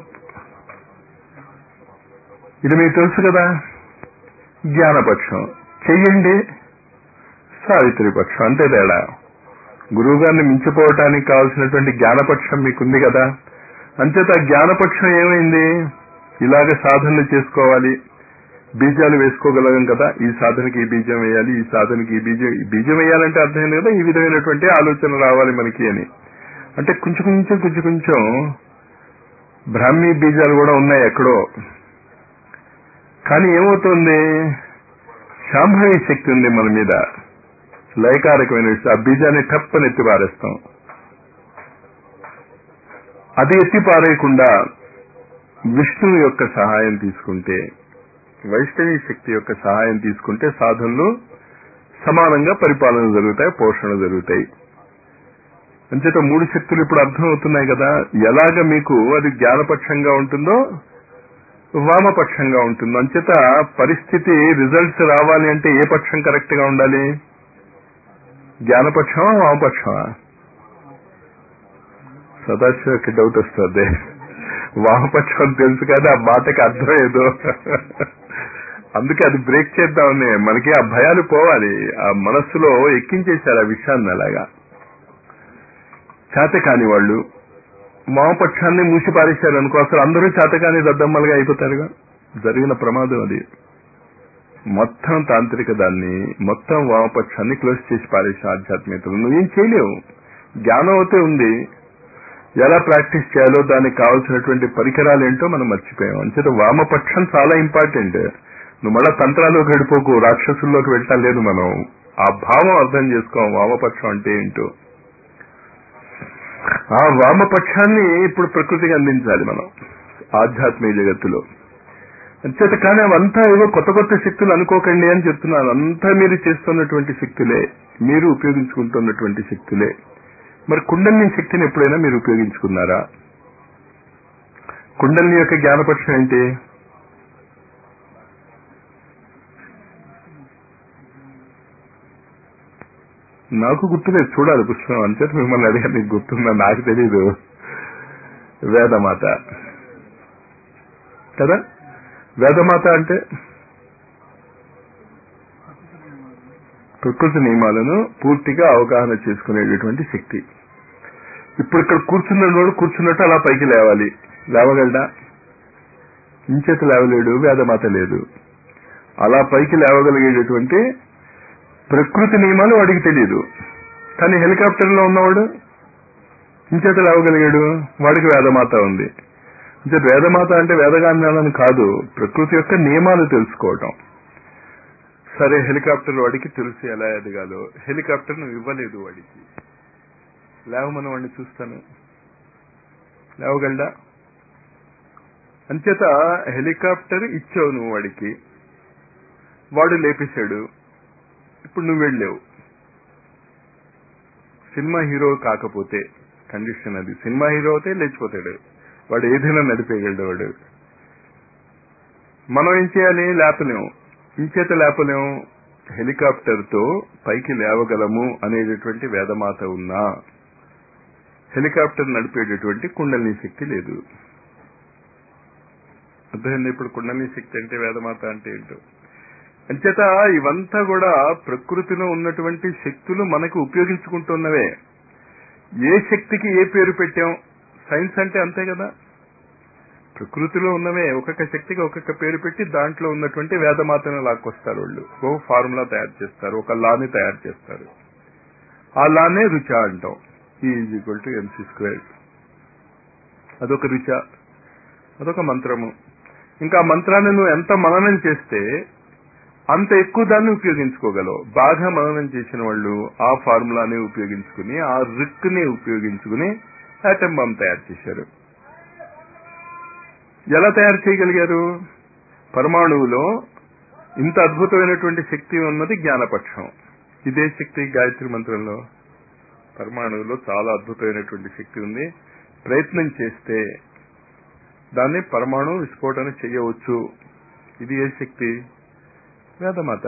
Speaker 1: ఇది మీకు తెలుసు కదా, జ్ఞానపక్షం చెయ్యండి, సావిత్రి పక్షం. అంతే తేడా. గురువుగారిని మించిపోవటానికి కావాల్సినటువంటి జ్ఞానపక్షం మీకుంది కదా. అంచేత జ్ఞానపక్షం ఏమైంది? ఇలాగ సాధనలు చేసుకోవాలి, బీజాలు వేసుకోగలం కదా. ఈ సాధనకి ఈ బీజం వేయాలి, ఈ సాధనకి ఈ బీజం వేయాలంటే అర్థమైంది కదా. ఈ విధమైనటువంటి ఆలోచన రావాలి మనకి అని. అంటే కొంచెం కొంచెం బ్రాహ్మీ బీజాలు కూడా ఉన్నాయి ఎక్కడో. కానీ ఏమవుతుంది? శాంభవి శక్తి ఉంది మన మీద, లయకారకమైన ఆ బీజాన్ని టప్పని ఎత్తి పారేస్తాం. అది ఎత్తి పారేయకుండా విష్ణువు యొక్క సహాయం తీసుకుంటే, వైష్ణవి శక్తి యొక్క సహాయం తీసుకుంటే సాధనలు సమానంగా పరిపాలన జరుగుతాయి, పోషణ జరుగుతాయి. అంచేత 3 శక్తులు ఇప్పుడు అర్థమవుతున్నాయి కదా. ఎలాగ మీకు అది జ్ఞానపక్షంగా ఉంటుందో వామపక్షంగా ఉంటుందో. అంచేత పరిస్థితి రిజల్ట్స్ రావాలి అంటే ఏ పక్షం కరెక్ట్ గా ఉండాలి? జ్ఞానపక్షమా వామపక్షమా? సదాశివకి డౌట్ వస్తుంది, వామపక్షం తెలుసు కానీ ఆ మాటకి అర్థం ఏదో, అందుకే అది బ్రేక్ చేద్దామని. మనకి ఆ భయాలు పోవాలి, ఆ మనస్సులో ఎక్కించేశారు ఆ విషయాన్ని. అలాగా చేతకాని వాళ్ళు వామపక్షాన్ని మూసి పారేశారు అనుకో, అసలు అందరూ చేతకాని దద్దమ్మలుగా అయిపోతారుగా. జరిగిన ప్రమాదం అది. మొత్తం తాంత్రిక దాన్ని, మొత్తం వామపక్షాన్ని క్లోజ్ చేసి పారేసిన ఆధ్యాత్మికతలు నువ్వేం చేయలేవు. జ్ఞానం అయితే ఉంది, ఎలా ప్రాక్టీస్ చేయాలో దానికి కావాల్సినటువంటి పరికరాలు ఏంటో మనం మర్చిపోయాం. అంచేత వామపక్షం చాలా ఇంపార్టెంట్. నువ్వు మళ్ళా తంత్రాల్లోకి వెళ్ళిపోకు, రాక్షసుల్లోకి వెళ్ళటం లేదు. మనం ఆ భావం అర్థం చేసుకోం, వామపక్షం అంటే ఏంటో. ఆ వామపక్షాన్ని ఇప్పుడు ప్రకృతికి అందించాలి మనం ఆధ్యాత్మిక జగత్తులో. అంచేత కానీ అవంతా ఏవో కొత్త కొత్త శక్తులు అనుకోకండి అని చెప్తున్నాను. అంతా మీరు చేస్తున్నటువంటి శక్తులే, మీరు ఉపయోగించుకుంటున్నటువంటి శక్తులే. మరి కుండలిని శక్తిని ఎప్పుడైనా మీరు ఉపయోగించుకున్నారా? కుండలిని యొక్క జ్ఞానపక్షం ఏంటి? నాకు గుర్తులేదు, చూడాలి పుస్తకం. అంచేత మిమ్మల్ని అడిగా, మీకు గుర్తుందా? నాకు తెలీదు. వేదమాత కదా. వేదమాత అంటే ప్రకృతి నియమాలను పూర్తిగా అవగాహన చేసుకునేటటువంటి శక్తి. ఇప్పుడు ఇక్కడ కూర్చున్నవాడు కూర్చున్నట్టు అలా పైకి లేవాలి, లేవగలడా? ఇంచేత లేవలేడు, వేదమాత లేదు. అలా పైకి లేవగలిగేటటువంటి ప్రకృతి నియమాలు వాడికి తెలియదు. కానీ హెలికాప్టర్లో ఉన్నవాడు ఇంచేత లేవగలిగాడు, వాడికి వేదమాత ఉంది. ఇంచేత వేదమాత అంటే వేదగాన్యాలని కాదు, ప్రకృతి యొక్క నియమాలు తెలుసుకోవటం. సరే, హెలికాప్టర్ వాడికి తెలుసు ఎలా ఎదగాలో. హెలికాప్టర్ నువ్వు ఇవ్వలేదు వాడికి, లేవమని వాడిని చూస్తాను, లేవగలడా? అంచేత హెలికాప్టర్ ఇచ్చావు నువ్వు వాడికి, వాడు లేపేశాడు, ఇప్పుడు నువ్వు వెళ్ళావు. సినిమా హీరో కాకపోతే కండిషన్ అది. సినిమా హీరో అయితే లేచిపోతాడు వాడు, ఏదైనా నడిపేయగలడు వాడు. మనం ఏం చేయాలి? లేపలేము. ఇంచేత లేపలేము. హెలికాప్టర్ తో పైకి లేవగలము అనేటటువంటి వేదమాత ఉన్నా హెలికాప్టర్ నడిపేటటువంటి కుండలిని శక్తి లేదు. అర్థమైంది ఇప్పుడు కుండలిని శక్తి అంటే, వేదమాత అంటే ఏంటో. అంచేత ఇవంతా కూడా ప్రకృతిలో ఉన్నటువంటి శక్తులు మనకు ఉపయోగించుకుంటున్నవే. ఏ శక్తికి ఏ పేరు పెట్టాం? సైన్స్ అంటే అంతే కదా. ప్రకృతిలో ఉన్నవే ఒక్కొక్క శక్తికి ఒక్కొక్క పేరు పెట్టి దాంట్లో ఉన్నటువంటి వేదమాతను లాక్కొస్తారు వాళ్ళు. ఒక ఫార్ములా తయారు చేస్తారు, ఒక లాని తయారు చేస్తారు. ఆ లానే రుచ అంటాం. E=mc². అదొక రుచ, అదొక మంత్రము. ఇంకా మంత్రాన్ని నువ్వు ఎంత మననం చేస్తే అంత ఎక్కువ దాన్ని ఉపయోగించుకోగలవు. బాగా మననం చేసిన వాళ్ళు ఆ ఫార్ములాని ఉపయోగించుకుని, ఆ రిక్ని ఉపయోగించుకుని ఆటం బాంబ్ తయారు చేశారు. ఎలా తయారు చేయగలిగారు? పరమాణువులో ఇంత అద్భుతమైనటువంటి శక్తి ఉన్నది జ్ఞానపక్షం. ఇదే శక్తి గాయత్రి మంత్రంలో. పరమాణువులో చాలా అద్భుతమైనటువంటి శక్తి ఉంది. ప్రయత్నం చేస్తే దాన్ని పరమాణు విస్ఫోటన చేయవచ్చు. ఇది ఏ శక్తి? వేదమాత.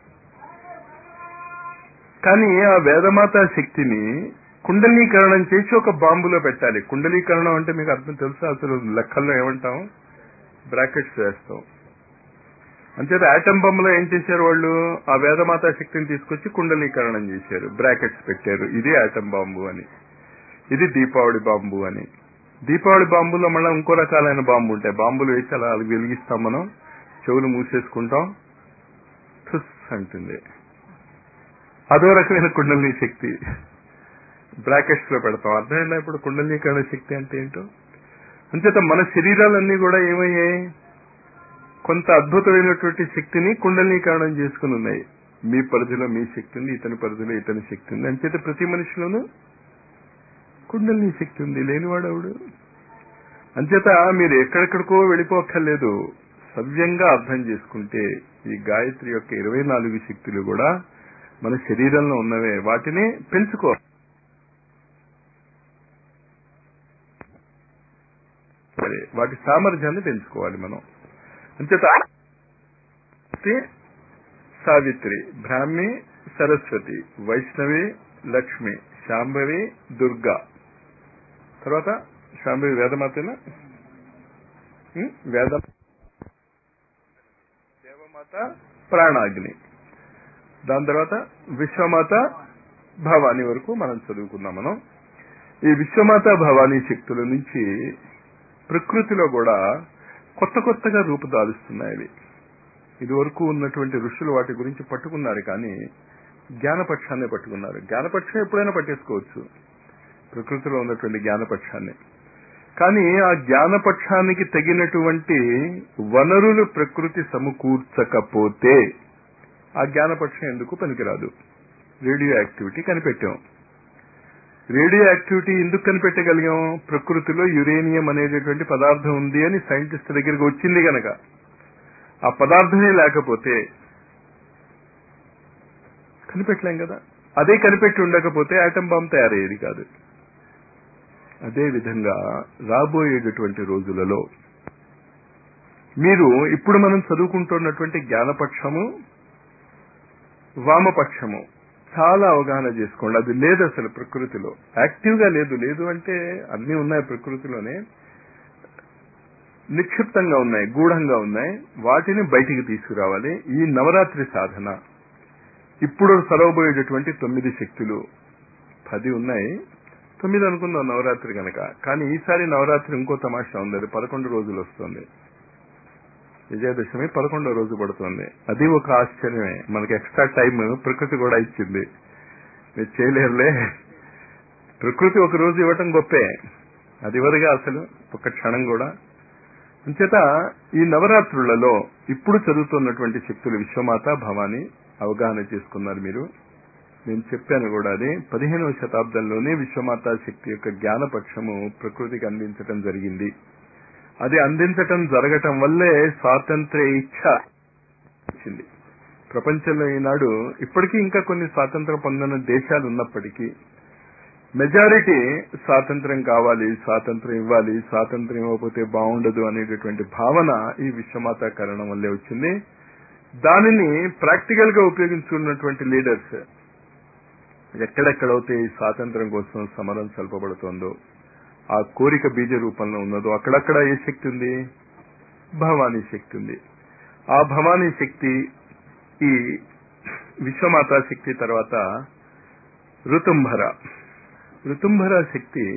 Speaker 1: కానీ ఆ వేదమాత శక్తిని కుండలీకరణం చేసి ఒక బాంబులో పెట్టాలి. కుండలీకరణం అంటే మీకు అర్థం తెలుసా? అసలు లెక్కల్లో ఏమంటాం? బ్రాకెట్స్ వేస్తాం. అంచేత ఆటం బాంబులో ఏం చేశారు వాళ్ళు? ఆ వేదమాత శక్తిని తీసుకొచ్చి కుండలీకరణం చేశారు, బ్రాకెట్స్ పెట్టారు. ఇది ఆటం బాంబు అని, ఇది దీపావళి బాంబు అని. దీపావళి బాంబులో మళ్ళీ ఇంకో రకాలైన బాంబు ఉంటాయి. బాంబులు వేసి అలా వెలిగిస్తాం మనం, చెవులు మూసేసుకుంటాం, ఠుస్ అంటుంది. అదో రకమైన కుండలిని శక్తి బ్రాకెట్స్ లో పెడతాం. అర్థమైందా ఇప్పుడు కుండలీకరణ శక్తి అంటే ఏంటో? అంచేత మన శరీరాలన్నీ కూడా ఏమయ్యాయి? కొంత అద్భుతమైనటువంటి శక్తిని కుండలీకరణం చేసుకుని ఉన్నాయి. మీ పరిధిలో మీ శక్తి ఉంది, ఇతని పరిధిలో ఇతని శక్తి ఉంది. అంచేత ప్రతి మనిషిలోనూ కుండలిని శక్తి ఉంది, లేనివాడవుడు. అంచేత మీరు ఎక్కడెక్కడికో వెళ్ళిపోక్కర్లేదు. సవ్యంగా అర్థం చేసుకుంటే ఈ గాయత్రి యొక్క 24 శక్తులు కూడా మన శరీరంలో ఉన్నవే. వాటిని పెంచుకోవాలి, వాటి సామర్థ్యాన్ని పెంచుకోవాలి మనం. అంచేత సావిత్రి, బ్రాహ్మి, సరస్వతి, వైష్ణవి, లక్ష్మి, శాంభవి, దుర్గా, తర్వాత శాంభవి వేదమాతేనా, వేద దేవమాత ప్రాణాగ్ని, దాని తర్వాత విశ్వమాత భవాని వరకు మనం చదువుకున్నాం. మనం ఈ విశ్వమాత భవానీ శక్తుల నుంచి ప్రకృతిలో కూడా కొత్త కొత్తగా రూపుదాలుస్తున్నాయి. అవి ఇదివరకు ఉన్నటువంటి ఋషులు వాటి గురించి పట్టుకున్నారు, కానీ జ్ఞానపక్షాన్ని పట్టుకున్నారు. జ్ఞానపక్షం ఎప్పుడైనా పట్టేసుకోవచ్చు, ప్రకృతిలో ఉన్నటువంటి జ్ఞానపక్షాన్ని. కానీ ఆ జ్ఞానపక్షానికి తగినటువంటి వనరులు ప్రకృతి సమకూర్చకపోతే ఆ జ్ఞానపక్షం ఎందుకు పనికిరాదు. రేడియో యాక్టివిటీ కనిపెట్టాం. రేడియో యాక్టివిటీ ఎందుకు కనిపెట్టగలిగాం? ప్రకృతిలో యురేనియం అనేటటువంటి పదార్థం ఉంది అని సైంటిస్ట్ దగ్గరికి వచ్చింది గనక. ఆ పదార్థమే లేకపోతే కనిపెట్టలేం కదా. అదే కనిపెట్టి ఉండకపోతే ఆటం బాంబ్ తయారయ్యేది కాదు. అదే విధంగా రాబోయేటటువంటి రోజులలో మీరు ఇప్పుడు మనం చదువుకుంటున్నటువంటి జ్ఞానపక్షము, వామపక్షము చాలా అవగాహన చేసుకోండి. అది లేదు అసలు ప్రకృతిలో, యాక్టివ్ గా లేదు. లేదు అంటే అన్నీ ఉన్నాయి ప్రకృతిలోనే, నిక్షిప్తంగా ఉన్నాయి, గూఢంగా ఉన్నాయి. వాటిని బయటికి తీసుకురావాలి. ఈ నవరాత్రి సాధన ఇప్పుడు చదవబోయేటటువంటి 9 శక్తులు 10 ఉన్నాయి, 9 అనుకుందాం నవరాత్రి కనుక. కానీ ఈసారి నవరాత్రి ఇంకో తమాషా ఉంది. అది 11 రోజులు వస్తుంది. విజయదశమి 11వ రోజు పడుతుంది. అది ఒక ఆశ్చర్యమే. మనకి ఎక్స్ట్రా టైం ప్రకృతి కూడా ఇచ్చింది. మీరు చేయలేరులే, ప్రకృతి ఒక రోజు ఇవ్వటం గొప్పే. అది ఇవ్వదుగా అసలు ఒక క్షణం కూడా. అంచేత ఈ నవరాత్రులలో ఇప్పుడు చదువుతున్నటువంటి శక్తులు విశ్వమాత భవాని అవగాహన చేసుకున్నారు మీరు. నేను చెప్పాను కూడా, అది 15వ శతాబ్దంలోనే విశ్వమాత శక్తి యొక్క జ్ఞానపక్షము ప్రకృతికి అందించటం జరిగింది. అది అందించటం జరగటం వల్లే స్వాతంత్ర్య ఇచ్ఛ వచ్చింది ప్రపంచంలో. ఈనాడు ఇప్పటికీ ఇంకా కొన్ని స్వాతంత్రం పొందిన దేశాలు ఉన్నప్పటికీ మెజారిటీ స్వాతంత్ర్యం కావాలి, స్వాతంత్ర్యం ఇవ్వాలి, స్వాతంత్ర్యం ఇవ్వకపోతే బాగుండదు అనేటటువంటి భావన ఈ విశ్వమాత కారణం వల్లే వచ్చింది. దానిని ప్రాక్టికల్ గా ఉపయోగించుకున్నటువంటి లీడర్స్ ఎక్కడెక్కడైతే ఈ స్వాతంత్ర్యం కోసం సమరం సల్పబడుతోందో, ఆ కోరిక బీజ రూపంలో ఉన్నదో అక్కడక్కడ ఏ శక్తి ఉంది? భవానీ శక్తి ఉంది. ఆ భవానీ శక్తి ఈ విశ్వమాత శక్తి తర్వాత ఋతుంభర శక్తి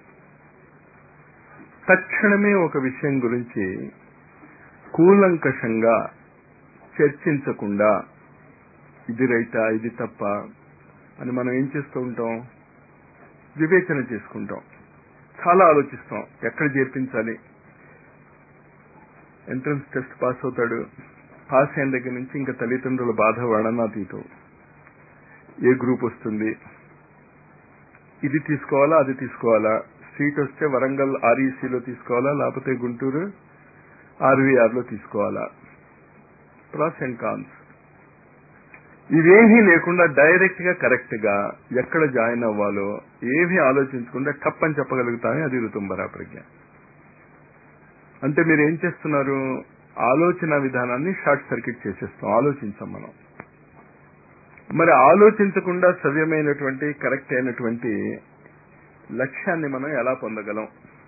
Speaker 1: తక్షణమే ఒక విషయం గురించి కూలంకషంగా చర్చించకుండా ఇది రైటా ఇది తప్ప అని మనం ఏం చేస్తూ ఉంటాం? వివేచన చేసుకుంటాం, చాలా ఆలోచిస్తాం. ఎక్కడ చేర్పించాలి? ఎంట్రన్స్ టెస్ట్ పాస్ అవుతాడు, పాస్ అయిన దగ్గర నుంచి ఇంకా తల్లిదండ్రుల బాధ వర్ణనాతీతం. ఏ గ్రూప్ వస్తుంది, ఇది తీసుకోవాలా అది తీసుకోవాలా, సీట్ వస్తే వరంగల్ ఆర్ఈసీలో తీసుకోవాలా లేకపోతే గుంటూరు ఆర్వీఆర్లో తీసుకోవాలా, ప్రాస్ అండ్ కాన్స్ ఇవేమీ లేకుండా డైరెక్ట్ గా కరెక్ట్ గా ఎక్కడ జాయిన్ అవ్వాలో ఏమీ ఆలోచించకుండా టప్పని చెప్పగలుగుతామే. అది ఋతుంభర ప్రజ్ఞ. అంటే మీరు ఏం చేస్తున్నారు? ఆలోచన విధానాన్ని షార్ట్ సర్క్యూట్ చేసేస్తాం, ఆలోచించాం మనం. మరి ఆలోచించకుండా సవ్యమైనటువంటి కరెక్ట్ అయినటువంటి లక్ష్యాన్ని మనం ఎలా పొందగలం?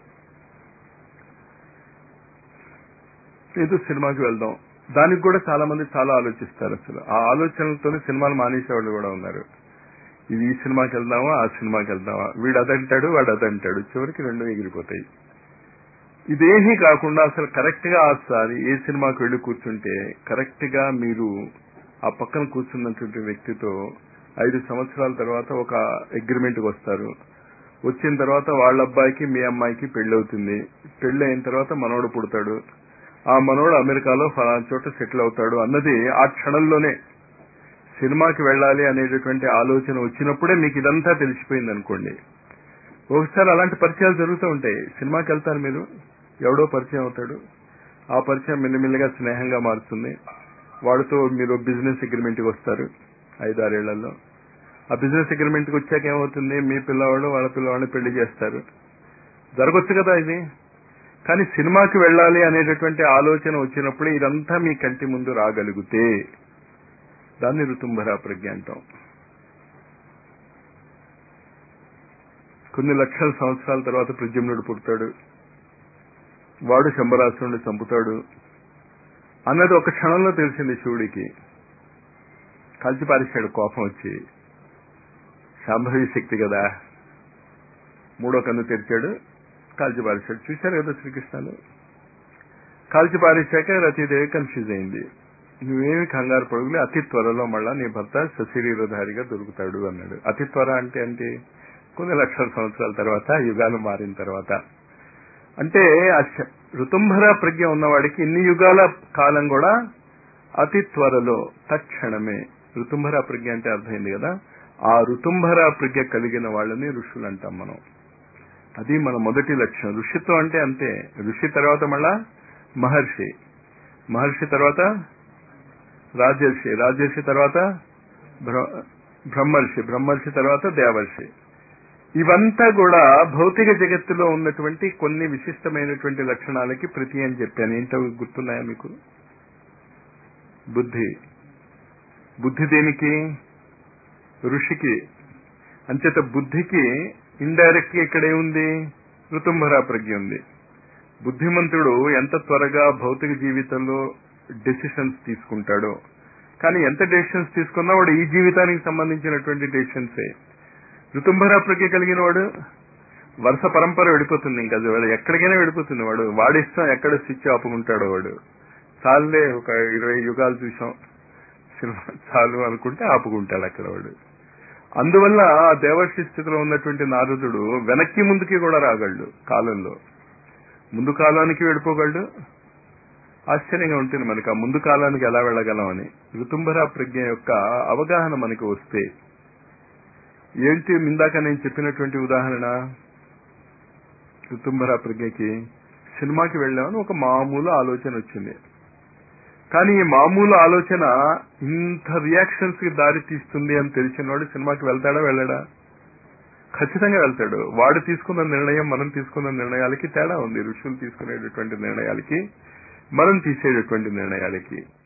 Speaker 1: ఏదో సినిమాకి వెళ్దాం, దానికి కూడా చాలా మంది చాలా ఆలోచిస్తారు. అసలు ఆ ఆలోచనలతోనే సినిమాలు మానేసేవాళ్ళు కూడా ఉన్నారు. ఇది ఈ సినిమాకి వెళ్దామా ఆ సినిమాకి వెళ్దామా, వీడు అదంటాడు వాడు అదంటాడు, చివరికి రెండు ఎగిరిపోతాయి. ఇదేమీ కాకుండా అసలు కరెక్ట్ గా ఆసారి ఏ సినిమాకి వెళ్లి కూర్చుంటే కరెక్ట్ గా మీరు ఆ పక్కన కూర్చున్నటువంటి వ్యక్తితో 5 సంవత్సరాల తర్వాత ఒక అగ్రిమెంట్ కి వస్తారు. వచ్చిన తర్వాత వాళ్ళ అబ్బాయికి మీ అమ్మాయికి పెళ్లి అవుతుంది. పెళ్లి అయిన తర్వాత మనోడు పుడతాడు. ఆ మనోడు అమెరికాలో ఫలానా చోట సెటిల్ అవుతాడు అన్నది ఆ క్షణంలోనే. సినిమాకి వెళ్ళాలి అనేటటువంటి ఆలోచన వచ్చినప్పుడే మీకు ఇదంతా తెలిసిపోయింది అనుకోండి. ఒకసారి అలాంటి పరిచయాలు జరుగుతూ ఉంటాయి. సినిమాకి వెళ్తారు మీరు, ఎవడో పరిచయం అవుతాడు. ఆ పరిచయం మెల్లిమెల్లిగా స్నేహంగా మారుతుంది. వాడితో మీరు బిజినెస్ అగ్రిమెంట్ కి వస్తారు 5-6 ఏళ్లలో. ఆ బిజినెస్ అగ్రిమెంట్ కి వచ్చాక ఏమవుతుంది? మీ పిల్లవాడు వాళ్ళ పిల్లవాడిని పెళ్లి చేస్తారు. జరగొచ్చు కదా ఇది. కానీ సినిమాకి వెళ్ళాలి అనేటటువంటి ఆలోచన వచ్చినప్పుడే ఇదంతా మీ కంటి ముందు రాగలిగితే దాన్ని ఋతుంభర ప్రజ్ఞ అంటాం. కొన్ని లక్షల సంవత్సరాల తర్వాత ప్రద్యుమ్నుడు పుడతాడు, వాడు శంబరాసురుడిని చంపుతాడు అన్నది ఒక క్షణంలో తెలిసింది శివుడికి. కాల్చి పారేశాడు కోపం వచ్చి. శాంభవి శక్తి కదా, మూడో కన్ను తెరిచాడు, కాల్చి పారేశాడు. చూశారు కదా శ్రీకృష్ణుడు. కాల్చి పారేశాక రతీదేవి కన్ఫ్యూజ్ అయింది. నువ్వేమి కంగారు పడుగులే, అతి త్వరలో మళ్ళా నీ భర్త సశరీరధారిగా దొరుకుతాడు అన్నాడు. అతి త్వర అంటే అంటే కొన్ని లక్షల సంవత్సరాల తర్వాత, యుగాలు మారిన తర్వాత. అంటే ఋతుంభర ప్రజ్ఞ ఉన్నవాడికి ఇన్ని యుగాల కాలం కూడా అతి త్వరలో, తక్షణమే. ఋతుంభర ప్రజ్ఞ అంటే అర్థమైంది కదా. ఆ ఋతుంభర ప్రజ్ఞ కలిగిన వాళ్ళని ఋషులు అంటాం మనం. అది మన మొదటి లక్ష్యం. ఋషిత్వం అంటే అంతే. ఋషి తర్వాత మళ్ళా మహర్షి, మహర్షి తర్వాత రాజర్షి, రాజర్షి తర్వాత బ్రహ్మర్షి, బ్రహ్మర్షి తర్వాత దేవర్షి. ఇవంతా కూడా భౌతిక జగత్తులో ఉన్నటువంటి కొన్ని విశిష్టమైనటువంటి లక్షణాలకి ప్రతి అని చెప్పాను. ఏంటో గుర్తున్నాయా మీకు? బుద్ధి. బుద్ధి దేనికి? ఋషికి. అంచేత బుద్ధికి ఇండైరెక్ట్ గా ఇక్కడ ఏముంది? ఋతుంభర ప్రజ్ఞ ఉంది. బుద్ధిమంతుడు ఎంత త్వరగా భౌతిక జీవితంలో డెసిషన్స్ తీసుకుంటాడో, కానీ ఎంత డెసిషన్స్ తీసుకున్నా వాడు ఈ జీవితానికి సంబంధించినటువంటి డెసిషన్సే. ఋతుంభర ప్రజ్ఞ కలిగిన వాడు వరుస పరంపర వెళ్ళిపోతుంది. ఇంకా వాడు ఎక్కడికైనా వెళ్ళిపోతుంది. వాడి ఇష్టం ఎక్కడ స్విచ్ ఆపుకుంటాడో వాడు. చాలులే, ఒక 20 యుగాలు చూసాం, సినిమా చాలు అనుకుంటే ఆపుకుంటాడు అక్కడ వాడు. అందువల్ల ఆ దేవర్షి స్థితిలో ఉన్నటువంటి నారదుడు వెనక్కి ముందుకి కూడా రాగలడు కాలంలో. ముందు కాలానికి వెళ్ళిపోగలడు. ఆశ్చర్యంగా ఉంటుంది మనకి ఆ ముందు కాలానికి ఎలా వెళ్ళగలం అని. ఋతుంభర ప్రజ్ఞ యొక్క అవగాహన మనకి వస్తే ఏంటి? ఇందాక నేను చెప్పినటువంటి ఉదాహరణ, ఋతుంభర ప్రజ్ఞకి సినిమాకి వెళ్ళామని ఒక మామూలు ఆలోచన వచ్చింది. కానీ ఈ మామూలు ఆలోచన ఇంత రియాక్షన్స్ కి దారి తీస్తుంది అని తెలిసిన వాడు సినిమాకి వెళ్తాడా వెళ్ళడా? ఖచ్చితంగా వెళ్తాడు. వాడు తీసుకున్న నిర్ణయం మనం తీసుకున్న నిర్ణయాలకి తేడా ఉంది. ఋషులు తీసుకునేటటువంటి నిర్ణయాలకి మనం తీసేటటువంటి నిర్ణయాలకి.